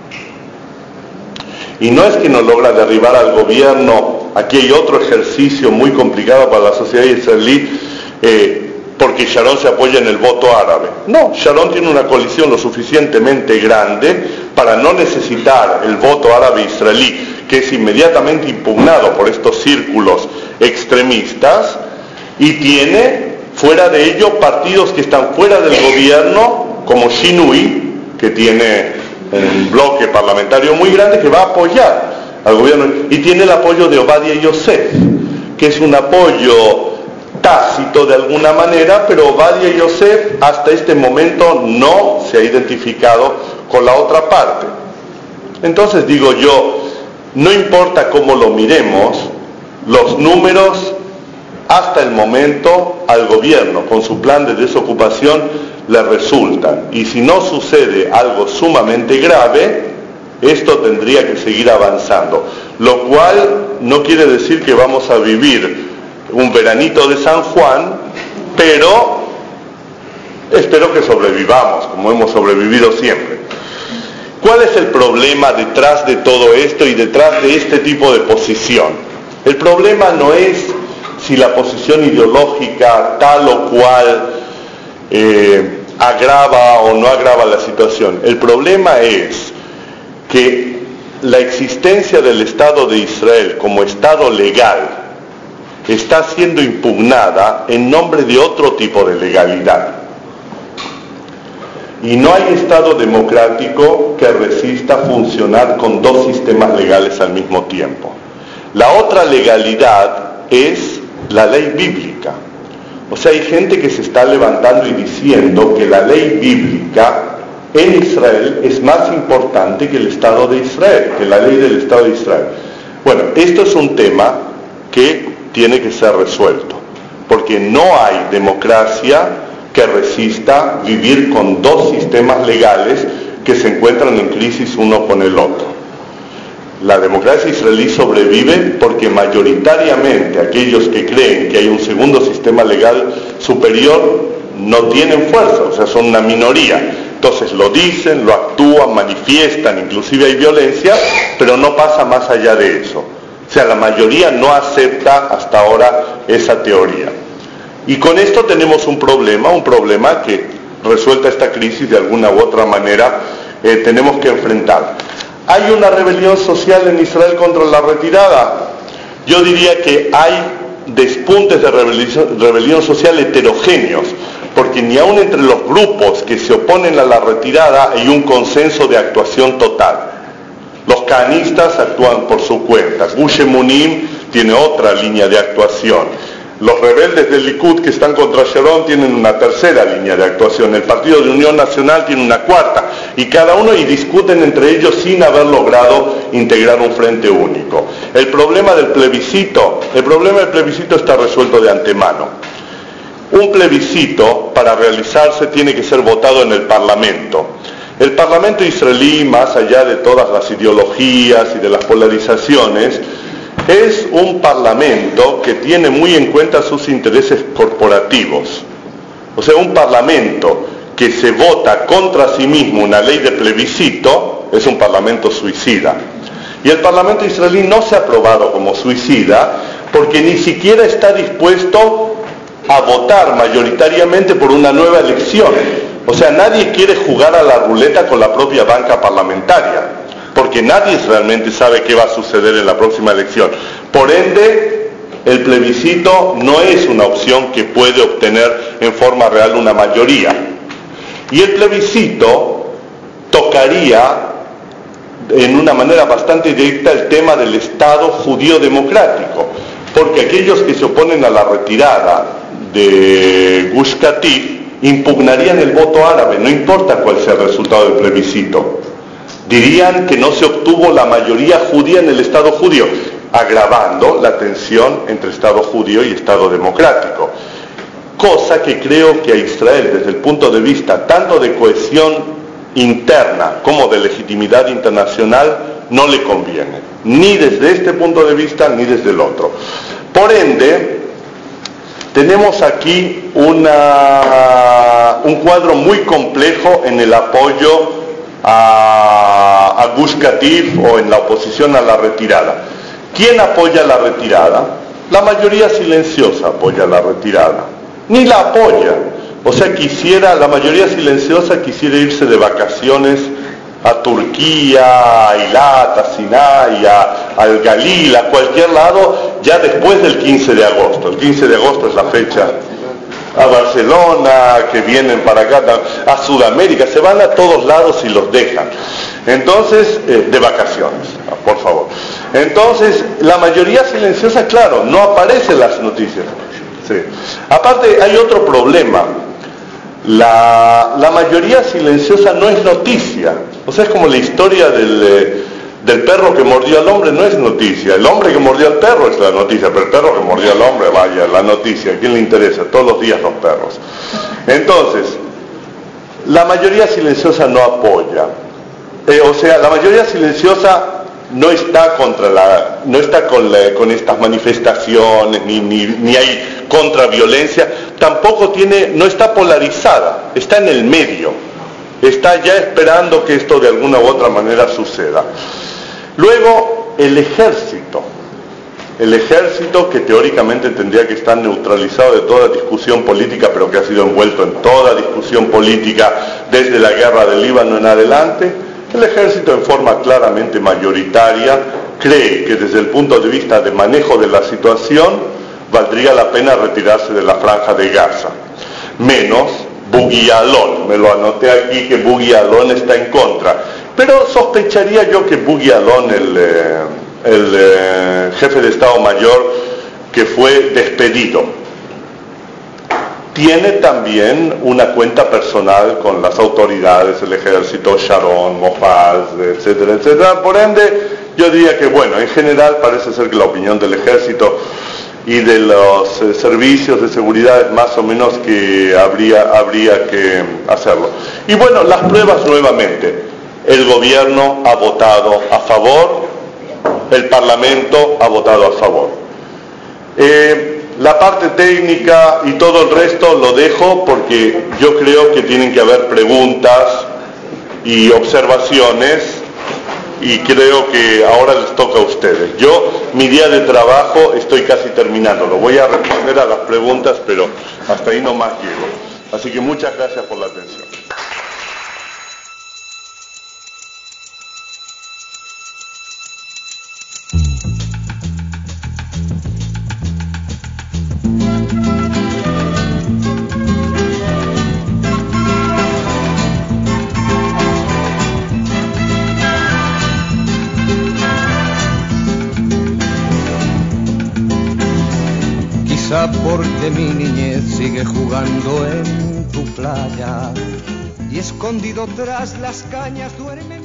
Y no es que no logra derribar al gobierno, aquí hay otro ejercicio muy complicado para la sociedad israelí, eh, porque Sharon se apoya en el voto árabe. No, Sharon tiene una coalición lo suficientemente grande para no necesitar el voto árabe israelí, que es inmediatamente impugnado por estos círculos extremistas, y tiene fuera de ello partidos que están fuera del gobierno, como Shinui, que tiene un bloque parlamentario muy grande que va a apoyar al gobierno, y tiene el apoyo de Obadia Yosef, que es un apoyo tácito de alguna manera, pero Obadia Yosef hasta este momento no se ha identificado con la otra parte. Entonces digo yo, no importa cómo lo miremos, los números hasta el momento al gobierno con su plan de desocupación le resultan, y si no sucede algo sumamente grave, esto tendría que seguir avanzando, lo cual no quiere decir que vamos a vivir un veranito de San Juan, pero espero que sobrevivamos como hemos sobrevivido siempre. ¿Cuál es el problema detrás de todo esto y detrás de este tipo de posición? El problema no es si la posición ideológica tal o cual eh, agrava o no agrava la situación. El problema es que la existencia del Estado de Israel como Estado legal está siendo impugnada en nombre de otro tipo de legalidad. Y no hay Estado democrático que resista funcionar con dos sistemas legales al mismo tiempo. La otra legalidad es la ley bíblica. O sea, hay gente que se está levantando y diciendo que la ley bíblica en Israel es más importante que el Estado de Israel, que la ley del Estado de Israel. Bueno, esto es un tema que tiene que ser resuelto, porque no hay democracia que resista vivir con dos sistemas legales que se encuentran en crisis uno con el otro. La democracia israelí sobrevive porque mayoritariamente aquellos que creen que hay un segundo sistema legal superior no tienen fuerza, o sea, son una minoría. Entonces lo dicen, lo actúan, manifiestan, inclusive hay violencia, pero no pasa más allá de eso. O sea, la mayoría no acepta hasta ahora esa teoría. Y con esto tenemos un problema, un problema que, resuelta esta crisis de alguna u otra manera, eh, tenemos que enfrentar. ¿Hay una rebelión social en Israel contra la retirada? Yo diría que hay despuntes de rebelión, rebelión social heterogéneos, porque ni aun entre los grupos que se oponen a la retirada hay un consenso de actuación total. Los canistas actúan por su cuenta, Gush Emunim tiene otra línea de actuación. Los rebeldes del Likud que están contra Sharon tienen una tercera línea de actuación. El Partido de Unión Nacional tiene una cuarta. Y cada uno y discuten entre ellos sin haber logrado integrar un frente único. El problema del plebiscito, el problema del plebiscito está resuelto de antemano. Un plebiscito, para realizarse, tiene que ser votado en el Parlamento. El Parlamento israelí, más allá de todas las ideologías y de las polarizaciones, es un parlamento que tiene muy en cuenta sus intereses corporativos. O sea, un parlamento que se vota contra sí mismo una ley de plebiscito es un parlamento suicida. Y el parlamento israelí no se ha aprobado como suicida porque ni siquiera está dispuesto a votar mayoritariamente por una nueva elección. O sea, nadie quiere jugar a la ruleta con la propia banca parlamentaria, porque nadie realmente sabe qué va a suceder en la próxima elección. Por ende, el plebiscito no es una opción que puede obtener en forma real una mayoría. Y el plebiscito tocaría en una manera bastante directa el tema del Estado judío democrático, porque aquellos que se oponen a la retirada de Gush Katif impugnarían el voto árabe, no importa cuál sea el resultado del plebiscito. Dirían que no se obtuvo la mayoría judía en el Estado judío, agravando la tensión entre Estado judío y Estado democrático. Cosa que creo que a Israel, desde el punto de vista tanto de cohesión interna como de legitimidad internacional, no le conviene, ni desde este punto de vista ni desde el otro. Por ende, tenemos aquí una, un cuadro muy complejo en el apoyo a, a Gush Katif o en la oposición a la retirada. ¿Quién apoya la retirada? La mayoría silenciosa apoya la retirada. Ni la apoya. O sea, quisiera, la mayoría silenciosa quisiera irse de vacaciones a Turquía, a Eilat, a Sinai, a, al Galil, a cualquier lado, ya después del quince de agosto. El quince de agosto es la fecha. A Barcelona, que vienen para acá, a Sudamérica, se van a todos lados y los dejan. Entonces, eh, de vacaciones, por favor. Entonces, la mayoría silenciosa, claro, no aparece en las noticias. Sí. Aparte, hay otro problema. La, la mayoría silenciosa no es noticia. O sea, es como la historia del, eh, del perro que mordió al hombre, no es noticia. El hombre que mordió al perro es la noticia, pero el perro que mordió al hombre, vaya, la noticia. ¿A quién le interesa? Todos los días los perros. Entonces, la mayoría silenciosa no apoya. Eh, o sea, la mayoría silenciosa no está contra la, no está con, la, con estas manifestaciones, ni, ni, ni hay contraviolencia, tampoco tiene, no está polarizada, está en el medio. está ya esperando que esto de alguna u otra manera suceda. Luego, el ejército. El ejército, que teóricamente tendría que estar neutralizado de toda discusión política, pero que ha sido envuelto en toda discusión política desde la guerra del Líbano en adelante, el ejército en forma claramente mayoritaria cree que desde el punto de vista de manejo de la situación valdría la pena retirarse de la franja de Gaza. Menos Bugui Ya'alon, me lo anoté aquí que Bugui Ya'alon está en contra, pero sospecharía yo que Bugui Ya'alon, el... Eh, el eh, jefe de Estado Mayor que fue despedido, tiene también una cuenta personal con las autoridades, el ejército, Sharon, Mofaz, etcétera, etcétera. Por ende, yo diría que, bueno, en general parece ser que la opinión del ejército y de los eh, servicios de seguridad es más o menos que habría, habría que hacerlo. Y bueno, las pruebas nuevamente. El gobierno ha votado a favor, el Parlamento ha votado a favor. Eh, la parte técnica y todo el resto lo dejo porque yo creo que tienen que haber preguntas y observaciones y creo que ahora les toca a ustedes. Yo, mi día de trabajo estoy casi terminando, lo voy a responder a las preguntas, pero hasta ahí nomás llego. Así que muchas gracias por la atención. Quizá porque mi niñez sigue jugando en tu playa y escondido tras las cañas duerme mi...